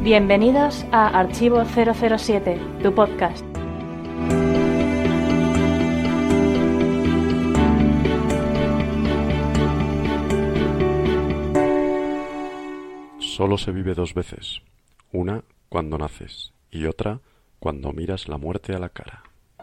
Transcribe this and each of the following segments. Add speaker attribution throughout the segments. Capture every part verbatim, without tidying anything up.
Speaker 1: Bienvenidos a Archivo cero cero siete, tu podcast.
Speaker 2: Solo se vive dos veces, una cuando naces y otra cuando miras la muerte a la cara.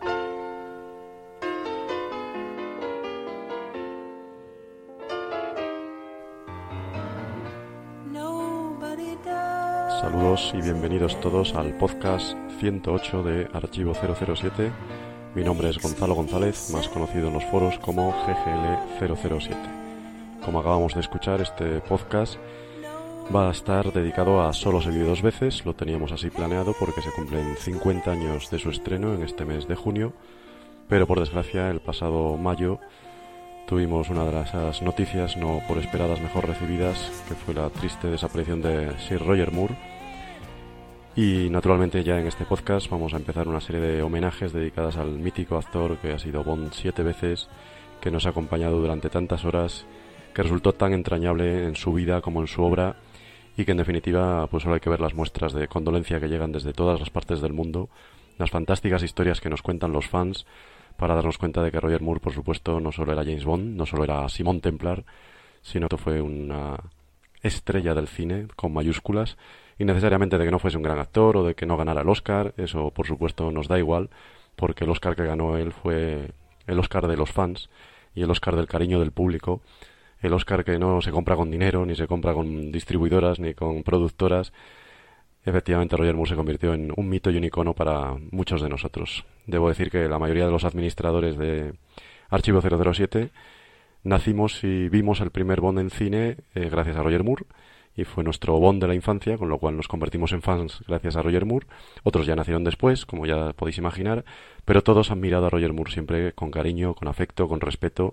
Speaker 2: Saludos y bienvenidos todos al podcast ciento ocho de Archivo cero cero siete. Mi nombre es Gonzalo González, más conocido en los foros como G G L cero cero siete. Como acabamos de escuchar, este podcast va a estar dedicado a Solo se vive dos veces. Lo teníamos así planeado porque se cumplen cincuenta años de su estreno en este mes de junio, pero por desgracia el pasado mayo tuvimos una de esas noticias no por esperadas mejor recibidas, que fue la triste desaparición de Sir Roger Moore. Y naturalmente ya en este podcast vamos a empezar una serie de homenajes dedicadas al mítico actor que ha sido Bond siete veces, que nos ha acompañado durante tantas horas, que resultó tan entrañable en su vida como en su obra, y que en definitiva pues solo hay que ver las muestras de condolencia que llegan desde todas las partes del mundo, las fantásticas historias que nos cuentan los fans, para darnos cuenta de que Roger Moore, por supuesto, no solo era James Bond, no solo era Simón Templar, sino que fue una estrella del cine con mayúsculas, y necesariamente de que no fuese un gran actor o de que no ganara el Oscar, eso por supuesto nos da igual, porque el Oscar que ganó él fue el Oscar de los fans y el Oscar del cariño del público, el Oscar que no se compra con dinero, ni se compra con distribuidoras, ni con productoras. Efectivamente, Roger Moore se convirtió en un mito y un icono para muchos de nosotros. Debo decir que la mayoría de los administradores de Archivo cero cero siete nacimos y vimos el primer Bond en cine eh, gracias a Roger Moore, y fue nuestro Bond de la infancia, con lo cual nos convertimos en fans gracias a Roger Moore. Otros ya nacieron después, como ya podéis imaginar, pero todos han mirado a Roger Moore siempre con cariño, con afecto, con respeto,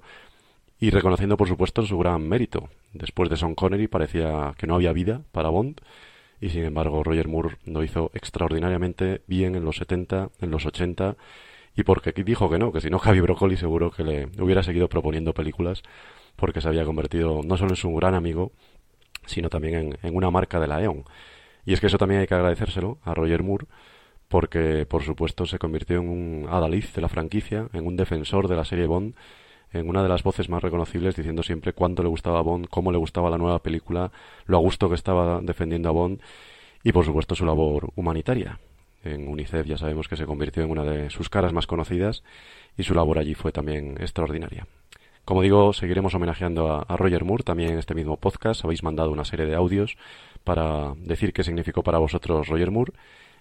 Speaker 2: y reconociendo por supuesto su gran mérito. Después de Sean Connery parecía que no había vida para Bond, y sin embargo Roger Moore lo hizo extraordinariamente bien en los setenta, en los ochenta, y porque dijo que no, que si no Javi Broccoli seguro que le hubiera seguido proponiendo películas, porque se había convertido no solo en su gran amigo, sino también en, en una marca de la E O N. Y es que eso también hay que agradecérselo a Roger Moore, porque por supuesto se convirtió en un adalid de la franquicia, en un defensor de la serie Bond, en una de las voces más reconocibles, diciendo siempre cuánto le gustaba a Bond, cómo le gustaba la nueva película, lo a gusto que estaba defendiendo a Bond, y por supuesto su labor humanitaria. En UNICEF ya sabemos que se convirtió en una de sus caras más conocidas, y su labor allí fue también extraordinaria. Como digo, seguiremos homenajeando a, a Roger Moore también en este mismo podcast. Habéis mandado una serie de audios para decir qué significó para vosotros Roger Moore,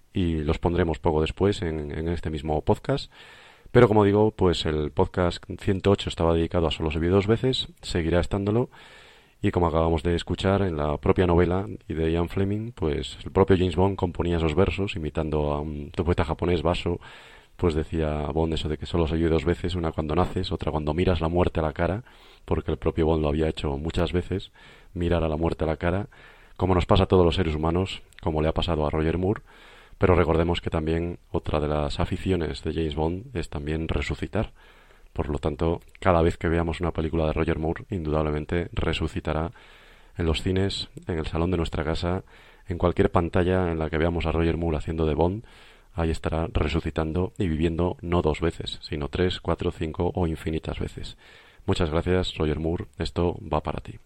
Speaker 2: y los pondremos poco después en, en este mismo podcast. Pero como digo, pues el podcast ciento ocho estaba dedicado a Solo se vive dos veces, seguirá estándolo, y como acabamos de escuchar en la propia novela y de Ian Fleming, pues el propio James Bond componía esos versos imitando a un poeta japonés, Basho. Pues decía Bond eso de que solo se vive dos veces, una cuando naces, otra cuando miras la muerte a la cara, porque el propio Bond lo había hecho muchas veces, mirar a la muerte a la cara, como nos pasa a todos los seres humanos, como le ha pasado a Roger Moore. Pero recordemos que también otra de las aficiones de James Bond es también resucitar. Por lo tanto, cada vez que veamos una película de Roger Moore, indudablemente resucitará en los cines, en el salón de nuestra casa, en cualquier pantalla en la que veamos a Roger Moore haciendo de Bond. Ahí estará resucitando y viviendo no dos veces, sino tres, cuatro, cinco o infinitas veces. Muchas gracias, Roger Moore. Esto va para ti.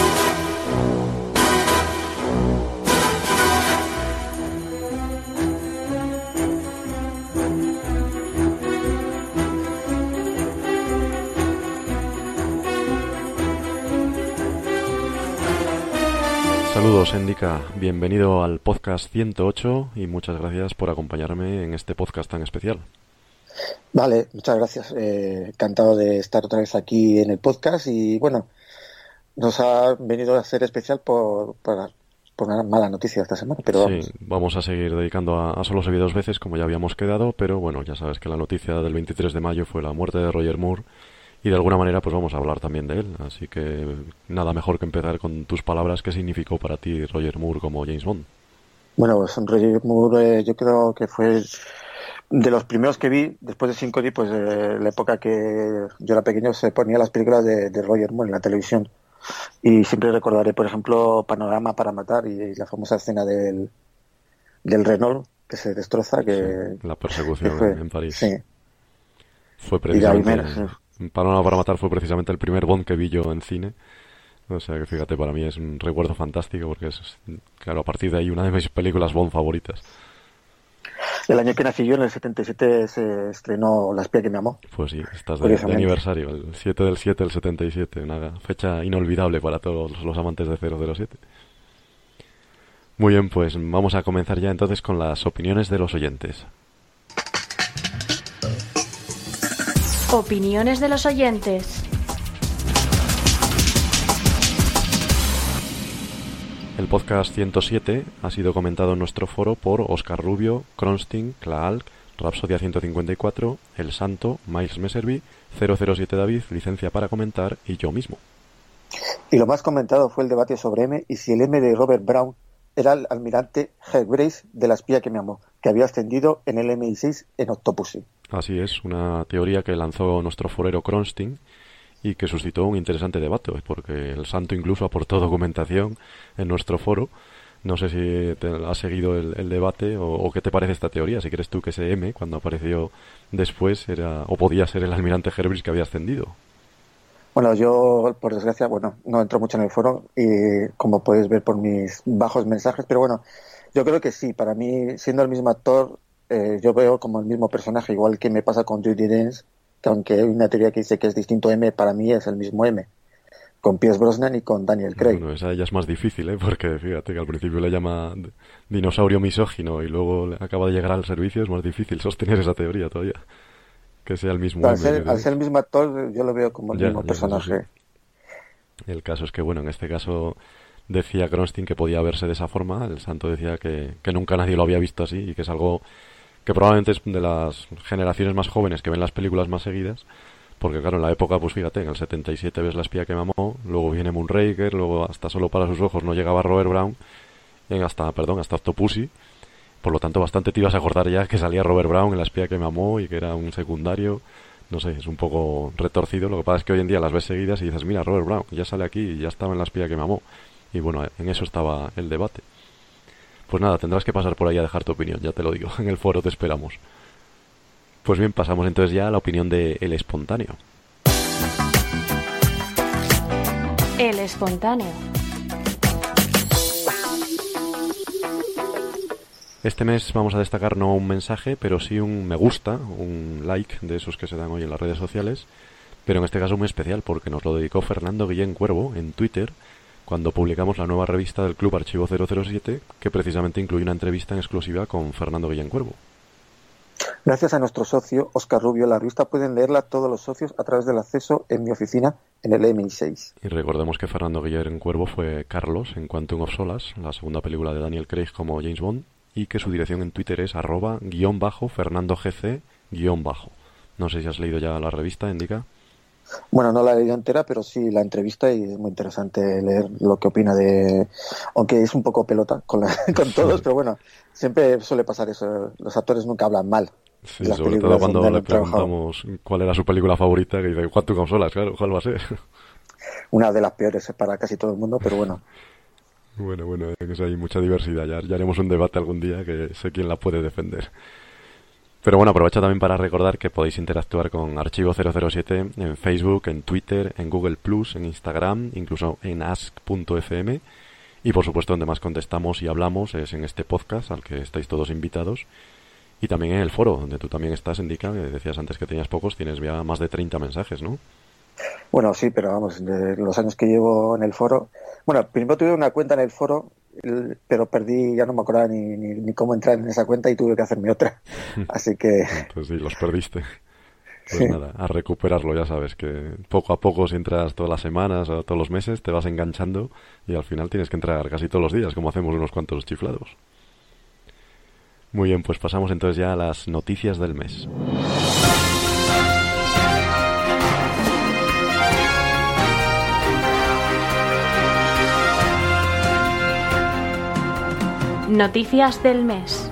Speaker 2: Saludos, Endika. Bienvenido al podcast ciento ocho y muchas gracias por acompañarme en este podcast tan especial.
Speaker 3: Vale, muchas gracias. Eh, encantado de estar otra vez aquí en el podcast y bueno, nos ha venido a hacer especial por, por, por una mala noticia esta semana, pero vamos.
Speaker 2: Sí, vamos a seguir dedicando a, a Solo se vive dos veces como ya habíamos quedado, pero bueno, ya sabes que la noticia del veintitrés de mayo fue la muerte de Roger Moore. Y de alguna manera pues vamos a hablar también de él, así que nada mejor que empezar con tus palabras. ¿Qué significó para ti Roger Moore como James Bond?
Speaker 3: Bueno, pues Roger Moore eh, yo creo que fue de los primeros que vi, después de Cinco D, pues eh, la época que yo era pequeño se ponía las películas de, de Roger Moore en la televisión. Y siempre recordaré, por ejemplo, Panorama para matar y, y la famosa escena del, del Renault que se destroza, que...
Speaker 2: Sí, la persecución
Speaker 3: que fue,
Speaker 2: en París.
Speaker 3: Sí.
Speaker 2: Fue precisamente...
Speaker 3: Y Menos, sí.
Speaker 2: Panorama para matar fue precisamente el primer Bond que vi yo en cine. O sea que fíjate, para mí es un recuerdo fantástico porque es, claro, a partir de ahí una de mis películas Bond favoritas.
Speaker 3: El año que nací yo, en el setenta y siete, se estrenó La espía que me amó.
Speaker 2: Pues sí, estás de, de aniversario, el siete del siete del setenta y siete, una fecha inolvidable para todos los amantes de cero cero siete. Muy bien, pues vamos a comenzar ya entonces con las opiniones de los oyentes.
Speaker 1: Opiniones de los oyentes.
Speaker 2: El podcast ciento siete ha sido comentado en nuestro foro por Oscar Rubio, Kronsting, Klaalk, Rapsodia ciento cincuenta y cuatro, El Santo, Miles Messervy, cero cero siete David, Licencia para Comentar y yo mismo.
Speaker 3: Y lo más comentado fue el debate sobre M y si el M de Robert Brown era el almirante Hugh Grace de La espía que me amó, que había ascendido en el M I seis en Octopussy.
Speaker 2: Así es, una teoría que lanzó nuestro forero Kronsting y que suscitó un interesante debate, porque el Santo incluso aportó documentación en nuestro foro. No sé si te has seguido el, el debate o, o qué te parece esta teoría, si crees tú que ese M, cuando apareció después, era o podía ser el almirante Herbris que había ascendido.
Speaker 3: Bueno, yo, por desgracia, bueno, no entro mucho en el foro, y como podéis ver por mis bajos mensajes, pero bueno, yo creo que sí, para mí, siendo el mismo actor, eh, yo veo como el mismo personaje, igual que me pasa con Judi Dench, que aunque hay una teoría que dice que es distinto M, para mí es el mismo M, con Pierce Brosnan y con Daniel Craig.
Speaker 2: Bueno, esa ya es más difícil, ¿eh? Porque fíjate que al principio le llama dinosaurio misógino y luego acaba de llegar al servicio, es más difícil sostener esa teoría todavía, que sea el mismo
Speaker 3: al
Speaker 2: M.
Speaker 3: Ser, al ser el mismo actor, yo lo veo como el
Speaker 2: ya,
Speaker 3: mismo
Speaker 2: ya,
Speaker 3: personaje.
Speaker 2: Sí. El caso es que, bueno, en este caso decía Kronsting que podía verse de esa forma, el Santo decía que, que nunca nadie lo había visto así y que es algo que probablemente es de las generaciones más jóvenes que ven las películas más seguidas, porque claro, en la época, pues fíjate, en el setenta y siete ves La espía que me amó, luego viene Moonraker, luego hasta Solo para sus ojos no llegaba Robert Brown, y hasta, perdón, hasta Octopussy, por lo tanto bastante te ibas a acordar ya que salía Robert Brown en La espía que me amó y que era un secundario, no sé, es un poco retorcido, lo que pasa es que hoy en día las ves seguidas y dices, mira, Robert Brown, ya sale aquí y ya estaba en La espía que me amó, y bueno, en eso estaba el debate. Pues nada, tendrás que pasar por ahí a dejar tu opinión, ya te lo digo, en el foro te esperamos. Pues bien, pasamos entonces ya a la opinión de El Espontáneo.
Speaker 1: El Espontáneo.
Speaker 2: Este mes vamos a destacar no un mensaje, pero sí un me gusta, un like de esos que se dan hoy en las redes sociales, pero en este caso muy especial porque nos lo dedicó Fernando Guillén Cuervo en Twitter, cuando publicamos la nueva revista del Club Archivo cero cero siete, que precisamente incluye una entrevista en exclusiva con Fernando Guillén Cuervo.
Speaker 3: Gracias a nuestro socio, Oscar Rubio, la revista pueden leerla todos los socios a través del acceso en mi oficina en el M I seis.
Speaker 2: Y recordemos que Fernando Guillén Cuervo fue Carlos en Quantum of Solace, la segunda película de Daniel Craig como James Bond, y que su dirección en Twitter es arroba guión bajo Fernando GC guión bajo. No sé si has leído ya la revista, Indica.
Speaker 3: Bueno, no la he leído entera, pero sí la entrevista y es muy interesante leer lo que opina de... Aunque es un poco pelota con, la... con todos, pero bueno, siempre suele pasar eso. Los actores nunca hablan mal.
Speaker 2: Sí, sobre todo cuando le preguntamos trabajado. Cuál era su película favorita, que dice, Quantum of Solace, claro, ¿cuál va a ser?
Speaker 3: Una de las peores para casi todo el mundo, pero bueno.
Speaker 2: Bueno, bueno, es hay mucha diversidad, ya, ya haremos un debate algún día que sé quién la puede defender. Pero bueno, aprovecho también para recordar que podéis interactuar con Archivo cero cero siete en Facebook, en Twitter, en Google plus, en Instagram, incluso en ask punto efe eme. Y por supuesto, donde más contestamos y hablamos es en este podcast, al que estáis todos invitados. Y también en el foro, donde tú también estás, Indica, que decías antes que tenías pocos, tienes ya más de treinta mensajes, ¿no?
Speaker 3: Bueno, sí, pero vamos, de los años que llevo en el foro... Bueno, primero tuve una cuenta en el foro, pero perdí, ya no me acordaba ni, ni, ni cómo entrar en esa cuenta y tuve que hacerme otra. Así que...
Speaker 2: Pues sí, los perdiste. Pues
Speaker 3: sí.
Speaker 2: Nada, a recuperarlo, ya sabes, que poco a poco si entras todas las semanas o todos los meses te vas enganchando y al final tienes que entrar casi todos los días, como hacemos unos cuantos chiflados. Muy bien, pues pasamos entonces ya a las noticias del mes.
Speaker 1: Noticias del mes.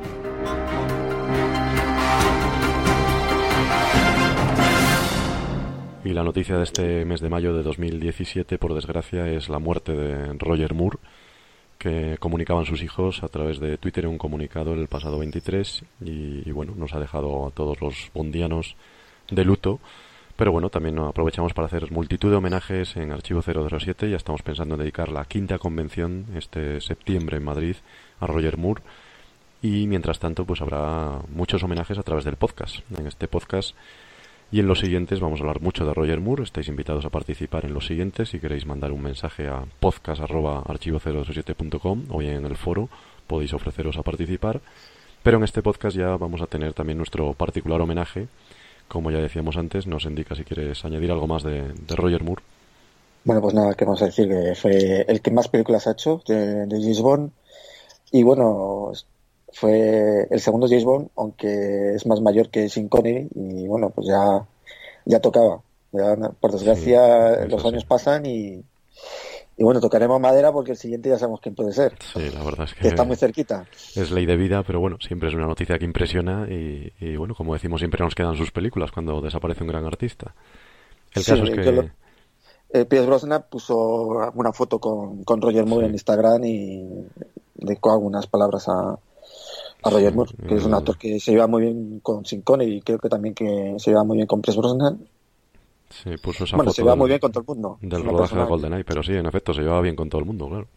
Speaker 2: Y la noticia de este mes de mayo de dos mil diecisiete, por desgracia, es la muerte de Roger Moore, que comunicaban sus hijos a través de Twitter en un comunicado el pasado veintitrés y, y bueno, nos ha dejado a todos los bondianos de luto. Pero bueno, también aprovechamos para hacer multitud de homenajes en Archivo cero cero siete. Ya estamos pensando en dedicar la quinta convención este septiembre en Madrid a Roger Moore. Y mientras tanto, pues habrá muchos homenajes a través del podcast. En este podcast y en los siguientes vamos a hablar mucho de Roger Moore. Estáis invitados a participar en los siguientes. Si queréis mandar un mensaje a podcast arroba archivo cero cero siete punto com o bien en el foro podéis ofreceros a participar. Pero en este podcast ya vamos a tener también nuestro particular homenaje. Como ya decíamos antes, nos indica si quieres añadir algo más de, de Roger Moore.
Speaker 3: Bueno, pues nada, que vamos a decir que fue el que más películas ha hecho de, de James Bond. Y bueno, fue el segundo James Bond, aunque es más mayor que Sean Connery. Y bueno, pues ya, ya tocaba. Ya, por desgracia, sí, los años sí. pasan y... Y bueno, tocaremos madera porque el siguiente ya sabemos quién puede ser.
Speaker 2: Sí, la verdad es que,
Speaker 3: que está muy cerquita.
Speaker 2: Es ley de vida, pero bueno, siempre es una noticia que impresiona y, y bueno, como decimos, siempre nos quedan sus películas cuando desaparece un gran artista. El
Speaker 3: sí,
Speaker 2: caso es que...
Speaker 3: Lo, eh, Pierce Brosnan puso una foto con, con Roger Moore sí. en Instagram y dedicó algunas palabras a, a Roger sí, Moore, que el... es un actor que se lleva muy bien con Sean Connery y creo que también que se lleva muy bien con Pierce Brosnan.
Speaker 2: Sí, puso esa
Speaker 3: bueno,
Speaker 2: foto
Speaker 3: se lleva
Speaker 2: del,
Speaker 3: muy bien con todo el mundo.
Speaker 2: Del rodaje de GoldenEye, pero sí, en efecto, se llevaba bien con todo el mundo, claro.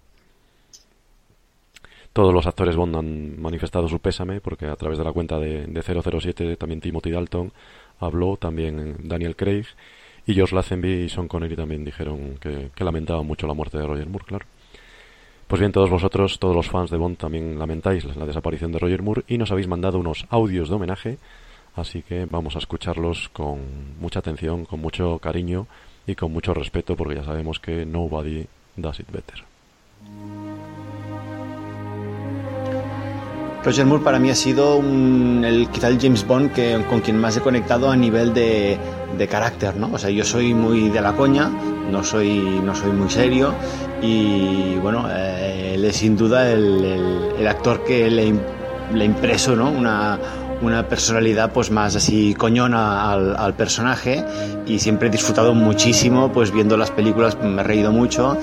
Speaker 2: Todos los actores Bond han manifestado su pésame, porque a través de la cuenta de, de cero cero siete también Timothy Dalton habló, también Daniel Craig, y Josh Lazenby y Sean Connery también dijeron que, que lamentaban mucho la muerte de Roger Moore, claro. Pues bien, todos vosotros, todos los fans de Bond también lamentáis la desaparición de Roger Moore y nos habéis mandado unos audios de homenaje. Así que vamos a escucharlos con mucha atención, con mucho cariño y con mucho respeto, porque ya sabemos que nobody does it better.
Speaker 4: Roger Moore para mí ha sido un, el, quizá el James Bond que, con quien más he conectado a nivel de, de carácter, ¿no? O sea, yo soy muy de la coña, no soy, no soy muy serio y bueno, eh, él es sin duda el, el, el actor que le, le ha impreso, ¿no? Una una personalidad pues más así coñona al, al personaje y siempre he disfrutado muchísimo pues viendo las películas, me he reído mucho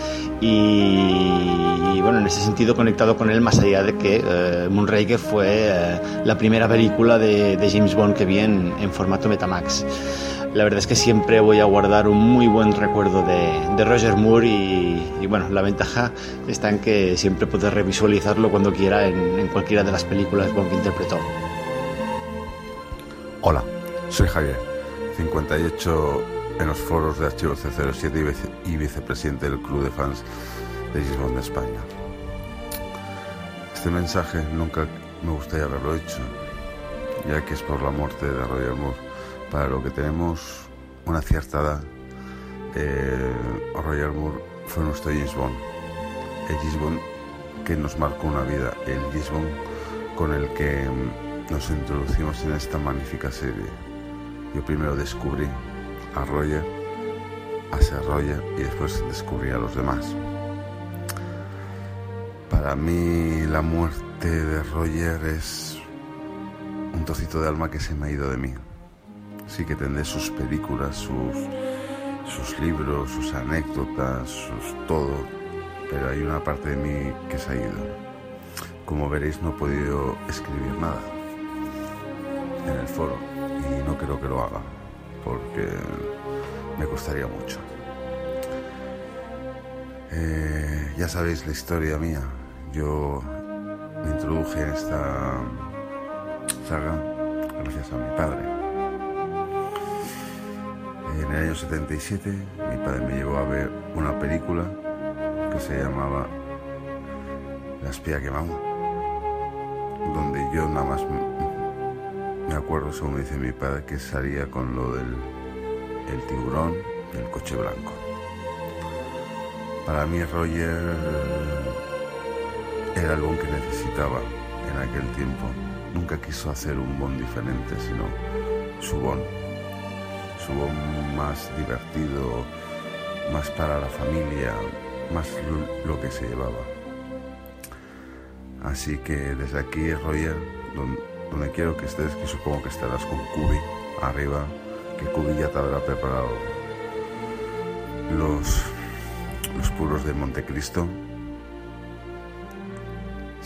Speaker 4: y, y bueno, en ese sentido conectado con él más allá de que eh, Moonraker fue eh, la primera película de, de James Bond que vi en, en formato Betamax. La verdad es que siempre voy a guardar un muy buen recuerdo de, de Roger Moore y, y bueno, la ventaja está en que siempre puedes revisualizarlo cuando quiera en, en cualquiera de las películas Bond que interpretó.
Speaker 5: Hola, soy Javier, cincuenta y ocho en los foros de Archivo cero cero siete y, vice, y vicepresidente del Club de Fans de James Bond de España. Este mensaje nunca me gustaría haberlo hecho, ya que es por la muerte de Roger Moore. Para lo que tenemos una cierta edad, eh, Roger Moore fue nuestro James Bond. El James Bond que nos marcó una vida, el James Bond con el que nos introducimos en esta magnífica serie. Yo primero descubrí a Roger, a Sir Roger y después descubrí a los demás. Para mí la muerte de Roger es un trocito de alma que se me ha ido de mí. Sí que tendré sus películas, sus, sus libros, sus anécdotas, sus todo, pero hay una parte de mí que se ha ido. Como veréis, no he podido escribir nada en el foro y no creo que lo haga porque me costaría mucho. Eh, ya sabéis la historia mía. Yo me introduje en esta saga gracias a mi padre. En el año setenta y siete mi padre me llevó a ver una película que se llamaba La espía que mama, donde yo nada más me acuerdo, según me dice mi padre, que salía con lo del el tiburón y el coche blanco. Para mí Roger era el Bond que necesitaba en aquel tiempo. Nunca quiso hacer un Bond diferente, sino su Bond. Su Bond más divertido, más para la familia, más lo, lo que se llevaba. Así que desde aquí, Roger, donde, donde quiero que estés, que supongo que estarás con Cubi arriba, que Cubi ya te habrá preparado los, los puros de Montecristo.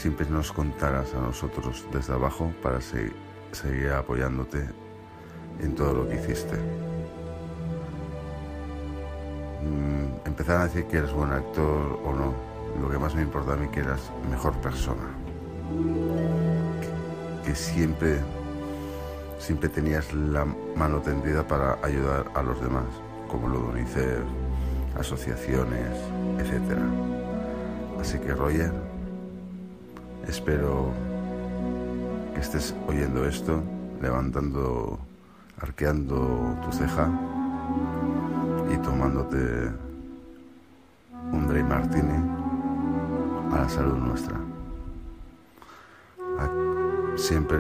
Speaker 5: siempre nos contaras a nosotros desde abajo para se- seguir apoyándote en todo lo que hiciste. Mm, empezar a decir que eres buen actor o no, lo que más me importa a mí es que eras mejor persona, que, que siempre siempre tenías la mano tendida para ayudar a los demás, como lo de UNICEF, asociaciones, etcétera. Así que, Roger, espero que estés oyendo esto, levantando, arqueando tu ceja y tomándote un Dry Martini a la salud nuestra. A- Siempre,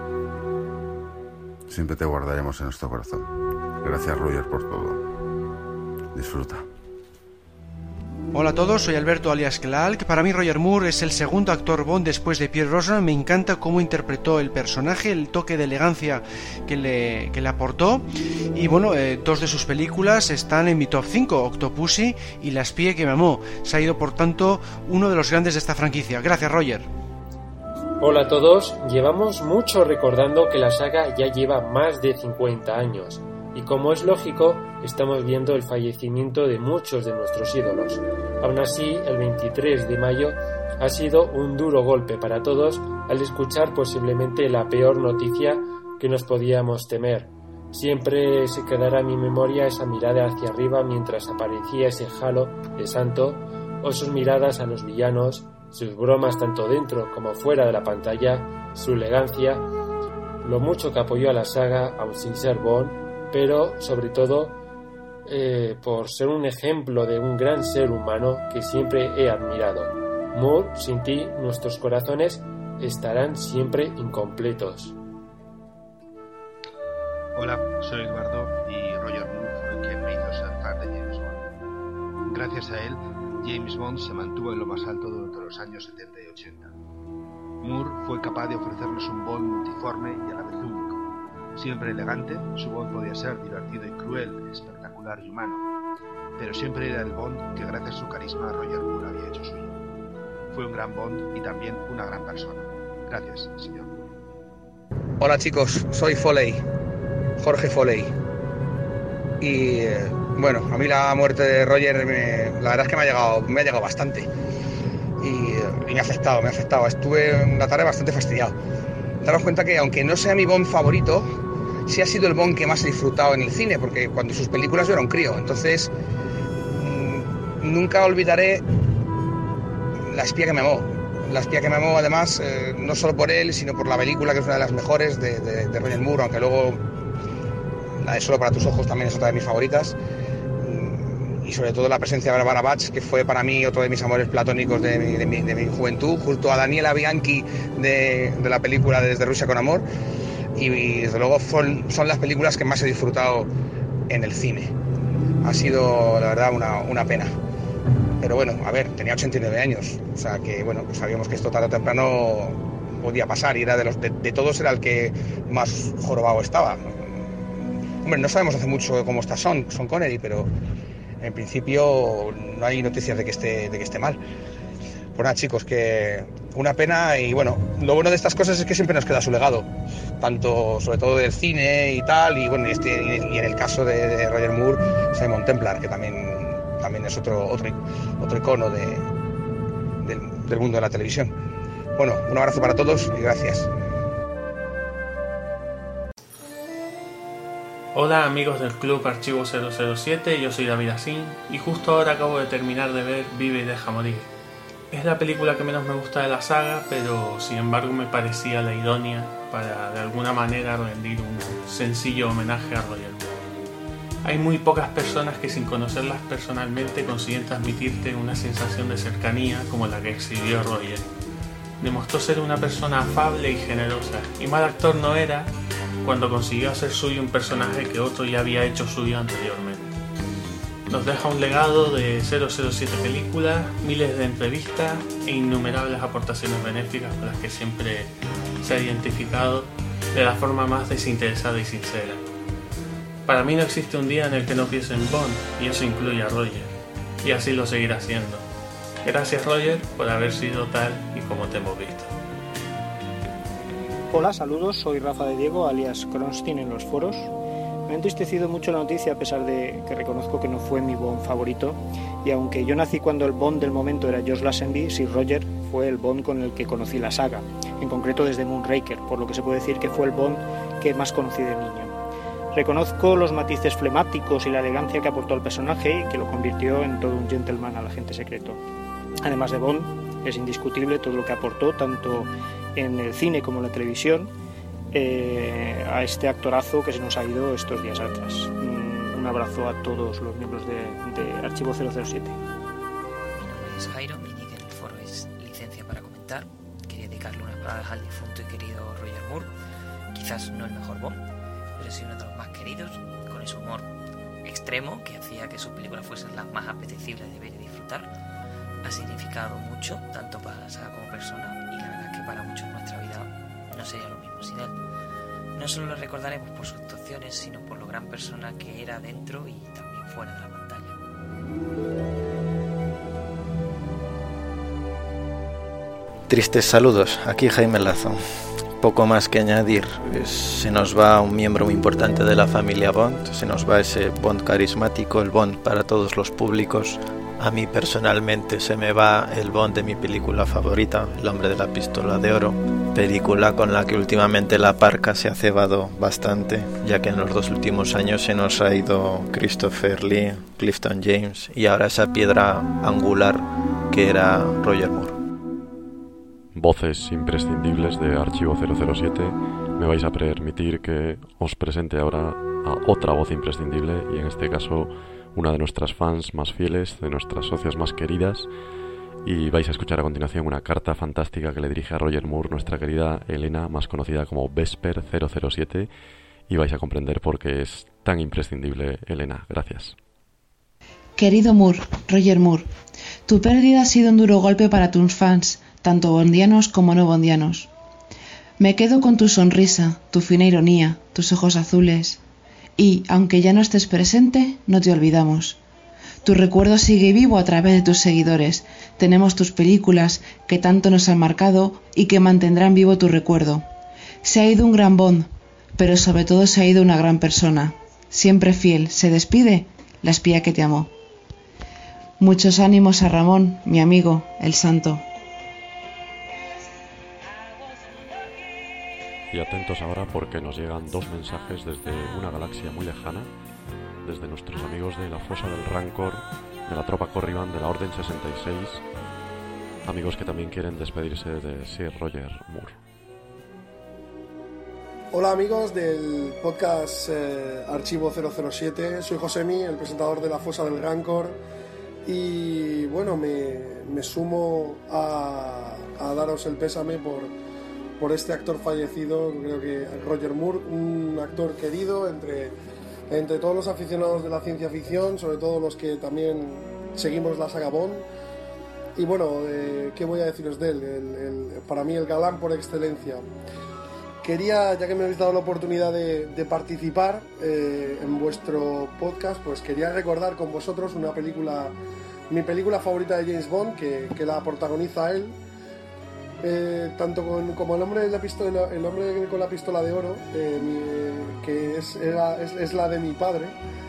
Speaker 5: siempre te guardaremos en nuestro corazón. Gracias, Roger, por todo. Disfruta.
Speaker 6: Hola a todos, soy Alberto alias Clark. Para mí Roger Moore es el segundo actor Bond después de Pierce Brosnan. Me encanta cómo interpretó el personaje, el toque de elegancia que le, que le aportó. Y bueno, eh, dos de sus películas están en mi top cinco, Octopussy y La espía que me amó. Se ha ido, por tanto, uno de los grandes de esta franquicia. Gracias, Roger.
Speaker 7: Hola a todos, llevamos mucho recordando que la saga ya lleva más de cincuenta años y como es lógico, estamos viendo el fallecimiento de muchos de nuestros ídolos. Aún así, el veintitrés de mayo ha sido un duro golpe para todos al escuchar posiblemente la peor noticia que nos podíamos temer. Siempre se quedará en mi memoria esa mirada hacia arriba mientras aparecía ese halo de santo o sus miradas a los villanos, sus bromas tanto dentro como fuera de la pantalla, su elegancia, lo mucho que apoyó a la saga aun sin ser Bond, pero sobre todo eh, por ser un ejemplo de un gran ser humano que siempre he admirado. Moore, sin ti nuestros corazones estarán siempre incompletos.
Speaker 8: Hola, soy Eduardo y Roger Moore fue quien me hizo ser fan de James Bond. Gracias a él, James Bond se mantuvo en lo más alto durante los años setenta y ochenta. Moore fue capaz de ofrecernos un Bond multiforme y a la vez único. Siempre elegante, su Bond podía ser divertido y cruel, espectacular y humano, pero siempre era el Bond que gracias a su carisma Roger Moore había hecho suyo. Fue un gran Bond y también una gran persona. Gracias, señor.
Speaker 9: Hola chicos, soy Foley, Jorge Foley. Y eh, bueno, a mí la muerte de Roger me, la verdad es que me ha llegado, me ha llegado bastante. Y, y me ha afectado, me ha afectado. Estuve una tarde bastante fastidiado. Daros cuenta que aunque no sea mi Bond favorito, sí ha sido el Bond que más he disfrutado en el cine, porque cuando sus películas yo era un crío. Entonces, mmm, nunca olvidaré La espía que me amó. La espía que me amó, además, eh, no solo por él, sino por la película, que es una de las mejores de, de, de Roger Moore, aunque luego la de Solo para tus ojos también es otra de mis favoritas. Y sobre todo la presencia de Barbara Bach, que fue para mí otro de mis amores platónicos de mi, de mi, de mi juventud, junto a Daniela Bianchi de, de la película Desde Rusia con Amor. Y, y desde luego son, son las películas que más he disfrutado en el cine. Ha sido, la verdad, una, una pena. Pero bueno, a ver, tenía ochenta y nueve años, o sea que bueno, pues sabíamos que esto tarde o temprano podía pasar y era de los de, de todos era el que más jorobado estaba. Hombre, no sabemos hace mucho cómo está Sean, Sean Connery, pero en principio no hay noticias de que esté, de que esté mal. Pues nada, chicos, que una pena y bueno, lo bueno de estas cosas es que siempre nos queda su legado, tanto sobre todo del cine y tal, y bueno, y, este, y en el caso de, de Roger Moore, Simon Templar, que también también es otro otro, otro icono de, del, del mundo de la televisión. Bueno, un abrazo para todos y gracias.
Speaker 10: Hola amigos del Club Archivo cero cero siete, yo soy David Asín y justo ahora acabo de terminar de ver Vive y deja morir. Es la película que menos me gusta de la saga, pero sin embargo me parecía la idónea para de alguna manera rendir un sencillo homenaje a Roger Moore. Hay muy pocas personas que sin conocerlas personalmente consiguen transmitirte una sensación de cercanía como la que exhibió Roger. Demostró ser una persona afable y generosa, y mal actor no era cuando consiguió hacer suyo un personaje que otro ya había hecho suyo anteriormente. Nos deja un legado de cero cero siete películas, miles de entrevistas e innumerables aportaciones benéficas con las que siempre se ha identificado de la forma más desinteresada y sincera. Para mí no existe un día en el que no piense en Bond, y eso incluye a Roger, y así lo seguirá haciendo. Gracias Roger por haber sido tal y como te hemos visto.
Speaker 11: Hola, saludos, soy Rafa de Diego, alias Kronstein en los foros. Me ha entristecido mucho la noticia, a pesar de que reconozco que no fue mi Bond favorito, y aunque yo nací cuando el Bond del momento era George Lazenby, sí, Roger fue el Bond con el que conocí la saga, en concreto desde Moonraker, por lo que se puede decir que fue el Bond que más conocí de niño. Reconozco los matices flemáticos y la elegancia que aportó al personaje y que lo convirtió en todo un gentleman al agente secreto. Además de Bond, es indiscutible todo lo que aportó, tanto en el cine como en la televisión, eh, a este actorazo que se nos ha ido estos días atrás. Un, un abrazo a todos los miembros de, de Archivo cero cero siete.
Speaker 12: Mi nombre es Jairo, mi nick en el foro es Licencia para Comentar. Quería dedicarle unas palabras al difunto y querido Roger Moore. Quizás no el mejor Bond, pero sí uno de los más queridos, con ese humor extremo que hacía que sus películas fuesen las más apetecibles de ver y disfrutar. Ha significado mucho, tanto para la saga como persona, y la verdad es que para muchos nuestra vida no sería lo mismo sin él. No solo lo recordaremos por sus actuaciones, sino por lo gran persona que era dentro y también fuera de la pantalla.
Speaker 13: Tristes saludos, aquí Jaime Lazo. Poco más que añadir, se nos va un miembro muy importante de la familia Bond, se nos va ese Bond carismático, el Bond para todos los públicos. A mí personalmente se me va el Bond de mi película favorita, El hombre de la pistola de oro, película con la que últimamente la parca se ha cebado bastante, ya que en los dos últimos años se nos ha ido Christopher Lee, Clifton James y ahora esa piedra angular que era Roger Moore.
Speaker 2: Voces imprescindibles de Archivo cero cero siete, me vais a permitir que os presente ahora a otra voz imprescindible, y en este caso una de nuestras fans más fieles, de nuestras socias más queridas, y vais a escuchar a continuación una carta fantástica que le dirige a Roger Moore nuestra querida Elena, más conocida como Vesper cero cero siete, y vais a comprender por qué es tan imprescindible Elena. Gracias.
Speaker 14: Querido Moore, Roger Moore, tu pérdida ha sido un duro golpe para tus fans, tanto bondianos como no bondianos. Me quedo con tu sonrisa, tu fina ironía, tus ojos azules. Y, aunque ya no estés presente, no te olvidamos. Tu recuerdo sigue vivo a través de tus seguidores. Tenemos tus películas, que tanto nos han marcado y que mantendrán vivo tu recuerdo. Se ha ido un gran Bond, pero sobre todo se ha ido una gran persona. Siempre fiel, se despide la espía que te amó. Muchos ánimos a Ramón, mi amigo, el santo.
Speaker 2: Y atentos ahora porque nos llegan dos mensajes desde una galaxia muy lejana, desde nuestros amigos de la Fosa del Rancor, de la Tropa Corriban, de la Orden sesenta y seis, amigos que también quieren despedirse de Sir Roger Moore.
Speaker 15: Hola amigos del podcast eh, Archivo cero cero siete, soy Josemi, el presentador de la Fosa del Rancor, y bueno, me, me sumo a, a daros el pésame por por este actor fallecido. Creo que Roger Moore, un actor querido entre, entre todos los aficionados de la ciencia ficción, sobre todo los que también seguimos la saga Bond. Y bueno, eh, ¿qué voy a deciros de él? El, el, para mí el galán por excelencia. Quería, ya que me habéis dado la oportunidad de, de participar eh, en vuestro podcast, pues quería recordar con vosotros una película, mi película favorita de James Bond, que, que la protagoniza él. Eh, tanto con, como el hombre de la pistola, el hombre con la pistola de oro, eh, mi, que es, era, es, es la de mi padre.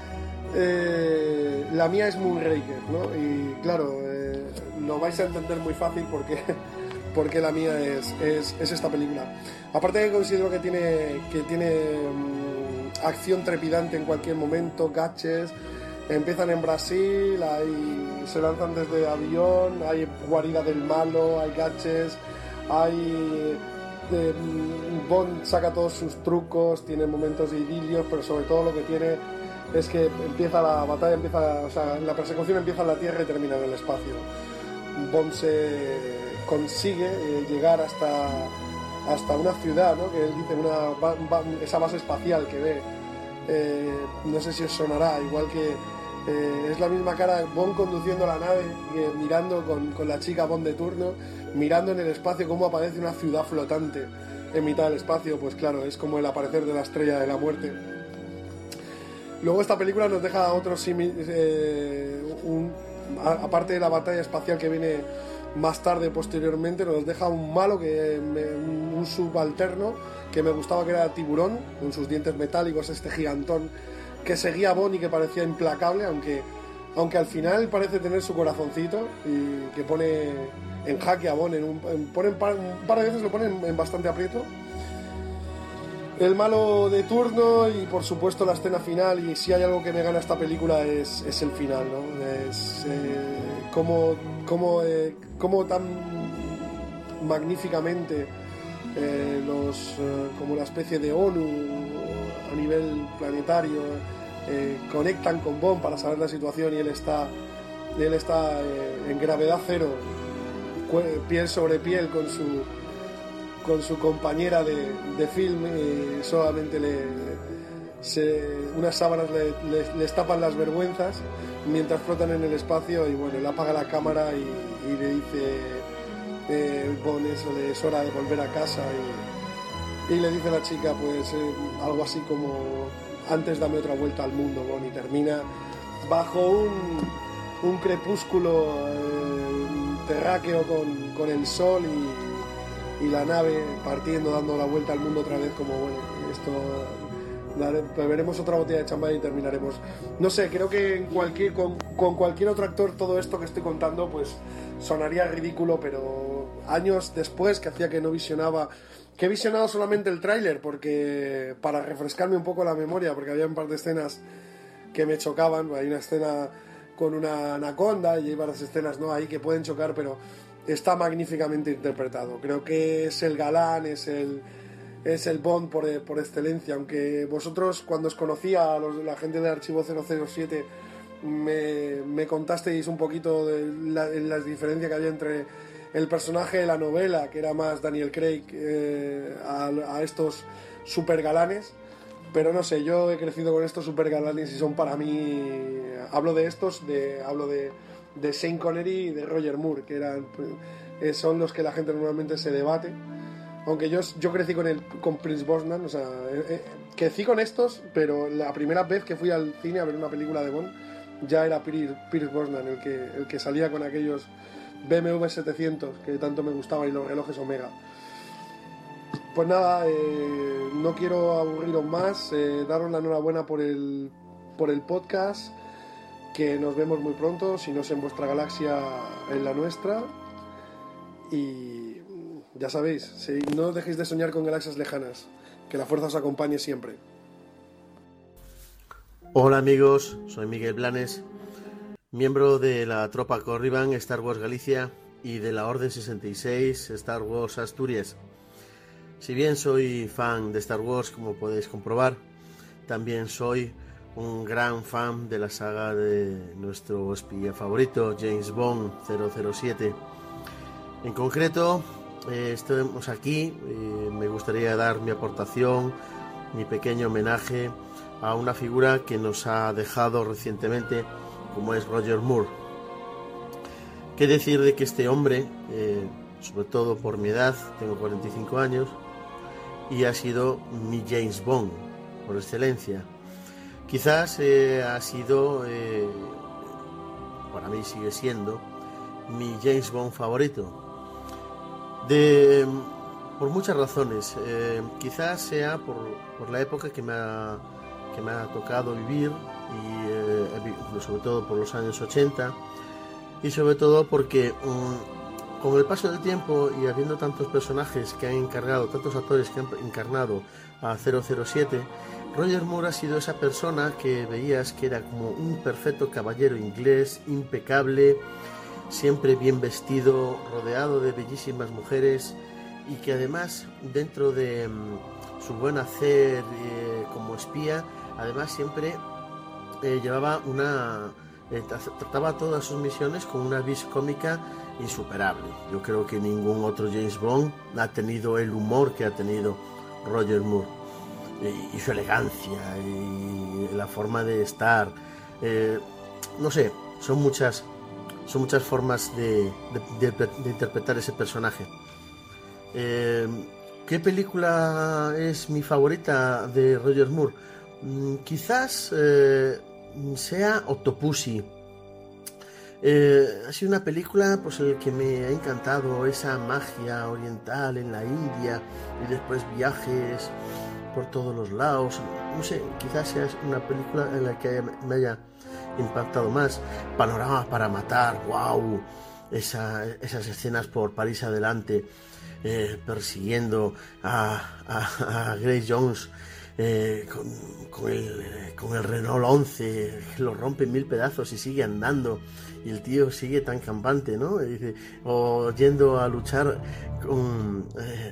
Speaker 15: Eh, la mía es Moonraker, ¿no? Y claro, eh, lo vais a entender muy fácil porque, porque la mía es, es, es esta película. Aparte que considero que tiene, que tiene um, acción trepidante en cualquier momento, gadgets. Empiezan en Brasil, hay, se lanzan desde avión, hay guarida del malo, hay gadgets, hay eh, Bond saca todos sus trucos, tiene momentos de idilio, pero sobre todo lo que tiene es que empieza la batalla, empieza, o sea, la persecución empieza en la Tierra y termina en el espacio. Bond se consigue eh, llegar hasta, hasta una ciudad, ¿no? Que él dice, una, ba, ba, esa base espacial que ve. Eh, no sé si os sonará, igual que eh, es la misma cara Bond conduciendo la nave, eh, mirando con, con la chica Bond de turno, mirando en el espacio cómo aparece una ciudad flotante en mitad del espacio. Pues claro, es como el aparecer de la Estrella de la Muerte. Luego esta película nos deja otro símil, eh, un, a, aparte de la batalla espacial que viene más tarde, posteriormente, nos deja un malo, que me, un, un subalterno que me gustaba, que era Tiburón, con sus dientes metálicos, este gigantón que seguía a Bond y que parecía implacable, aunque, aunque al final parece tener su corazoncito y que pone en jaque a Bond, en un, en, pone un, par, un par de veces lo pone en, en bastante aprieto. El malo de turno y por supuesto la escena final, y si hay algo que me gana esta película es, es el final, ¿no? Es eh, cómo, cómo, eh, cómo tan magníficamente eh, los eh, como la especie de ONU a nivel planetario eh, conectan con Bond para saber la situación, y él está, él está eh, en gravedad cero, piel sobre piel con su con su compañera de, de film, y solamente le, se, unas sábanas le, le, les tapan las vergüenzas mientras flotan en el espacio, y bueno, él apaga la cámara y, y le dice eh, Bond eso de es hora de volver a casa, y, y le dice a la chica pues eh, algo así como antes dame otra vuelta al mundo, Bond, y termina bajo un, un crepúsculo eh, terráqueo con, con el sol y y la nave partiendo, dando la vuelta al mundo otra vez, como bueno, esto beberemos otra botella de champán y terminaremos. No sé, creo que en cualquier, con, con cualquier otro actor todo esto que estoy contando pues sonaría ridículo, pero años después, que hacía que no visionaba, que he visionado solamente el tráiler, porque para refrescarme un poco la memoria, porque había un par de escenas que me chocaban. Hay una escena con una anaconda y hay varias escenas, ¿no?, ahí que pueden chocar, pero está magníficamente interpretado. Creo que es el galán, es el, es el Bond por, por excelencia. Aunque vosotros, cuando os conocía, a los, la gente de Archivo cero cero siete, me, me contasteis un poquito de la, la diferencia que había entre el personaje de la novela, que era más Daniel Craig, eh, a, a estos super galanes. Pero no sé, yo he crecido con estos super galanes y son para mí... Hablo de estos, de, hablo de... de Sean Connery y de Roger Moore, que eran, eh, son los que la gente normalmente se debate. Aunque yo, yo crecí con el con Pierce Brosnan, o sea, eh, eh, crecí con estos, pero la primera vez que fui al cine a ver una película de Bond ya era Pierce Brosnan el que, el que salía con aquellos B M W setecientos que tanto me gustaban y los relojes Omega. Pues nada, eh, no quiero aburriros más, eh, daros la enhorabuena por el, por el podcast, que nos vemos muy pronto, si no es en vuestra galaxia, en la nuestra. Y ya sabéis, si no dejéis de soñar con galaxias lejanas, que la fuerza os acompañe siempre.
Speaker 16: Hola amigos, soy Miguel Blanes, miembro de la tropa Corriban Star Wars Galicia y de la Orden sesenta y seis Star Wars Asturias. Si bien soy fan de Star Wars, como podéis comprobar, también soy un gran fan de la saga de nuestro espía favorito, James Bond cero cero siete. En concreto, eh, estamos aquí, eh, me gustaría dar mi aportación, mi pequeño homenaje a una figura que nos ha dejado recientemente, como es Roger Moore. ¿Qué decir de que este hombre, eh, sobre todo por mi edad, tengo cuarenta y cinco años, y ha sido mi James Bond por excelencia? Quizás eh, ha sido, eh, para mí sigue siendo, mi James Bond favorito. De, por muchas razones. Eh, quizás sea por, por la época que me ha, que me ha tocado vivir, y eh, sobre todo por los años ochenta, y sobre todo porque um, con el paso del tiempo y habiendo tantos personajes que han encarnado, tantos actores que han encarnado a cero cero siete, Roger Moore ha sido esa persona que veías que era como un perfecto caballero inglés, impecable, siempre bien vestido, rodeado de bellísimas mujeres, y que además, dentro de um, su buen hacer eh, como espía, además siempre eh, llevaba una... Eh, trataba todas sus misiones con una vis cómica insuperable. Yo creo que ningún otro James Bond ha tenido el humor que ha tenido Roger Moore, y, y su elegancia y la forma de estar, eh, no sé, son muchas son muchas formas de, de, de, de interpretar ese personaje. Eh, ¿qué película es mi favorita de Roger Moore? Mm, quizás eh, sea Octopussy. Eh, ha sido una película pues el que me ha encantado, esa magia oriental en la India y después viajes por todos los lados. No sé, quizás sea una película en la que me haya impactado más. Panoramas para matar, wow, esa, esas escenas por París adelante, eh, persiguiendo a, a, a Grace Jones eh, con, con, el, con el Renault once, que lo rompe en mil pedazos y sigue andando. Y el tío sigue tan campante, ¿no? Y dice, o yendo a luchar con, eh,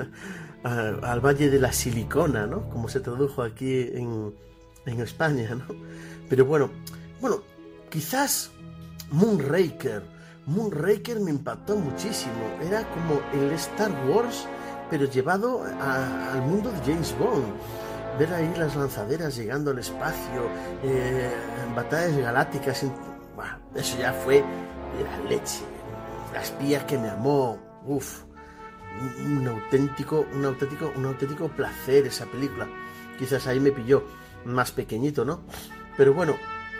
Speaker 16: a, al Valle de la Silicona, ¿no? Como se tradujo aquí en, en España, ¿no? Pero bueno, bueno, quizás Moonraker. Moonraker me impactó muchísimo. Era como el Star Wars, pero llevado a, al mundo de James Bond. Ver ahí las lanzaderas llegando al espacio, eh, batallas galácticas. Bueno, eso ya fue de la leche. La espía que me amó. Uf, un, un auténtico, un auténtico, un auténtico placer esa película. Quizás ahí me pilló más pequeñito, ¿no? Pero bueno,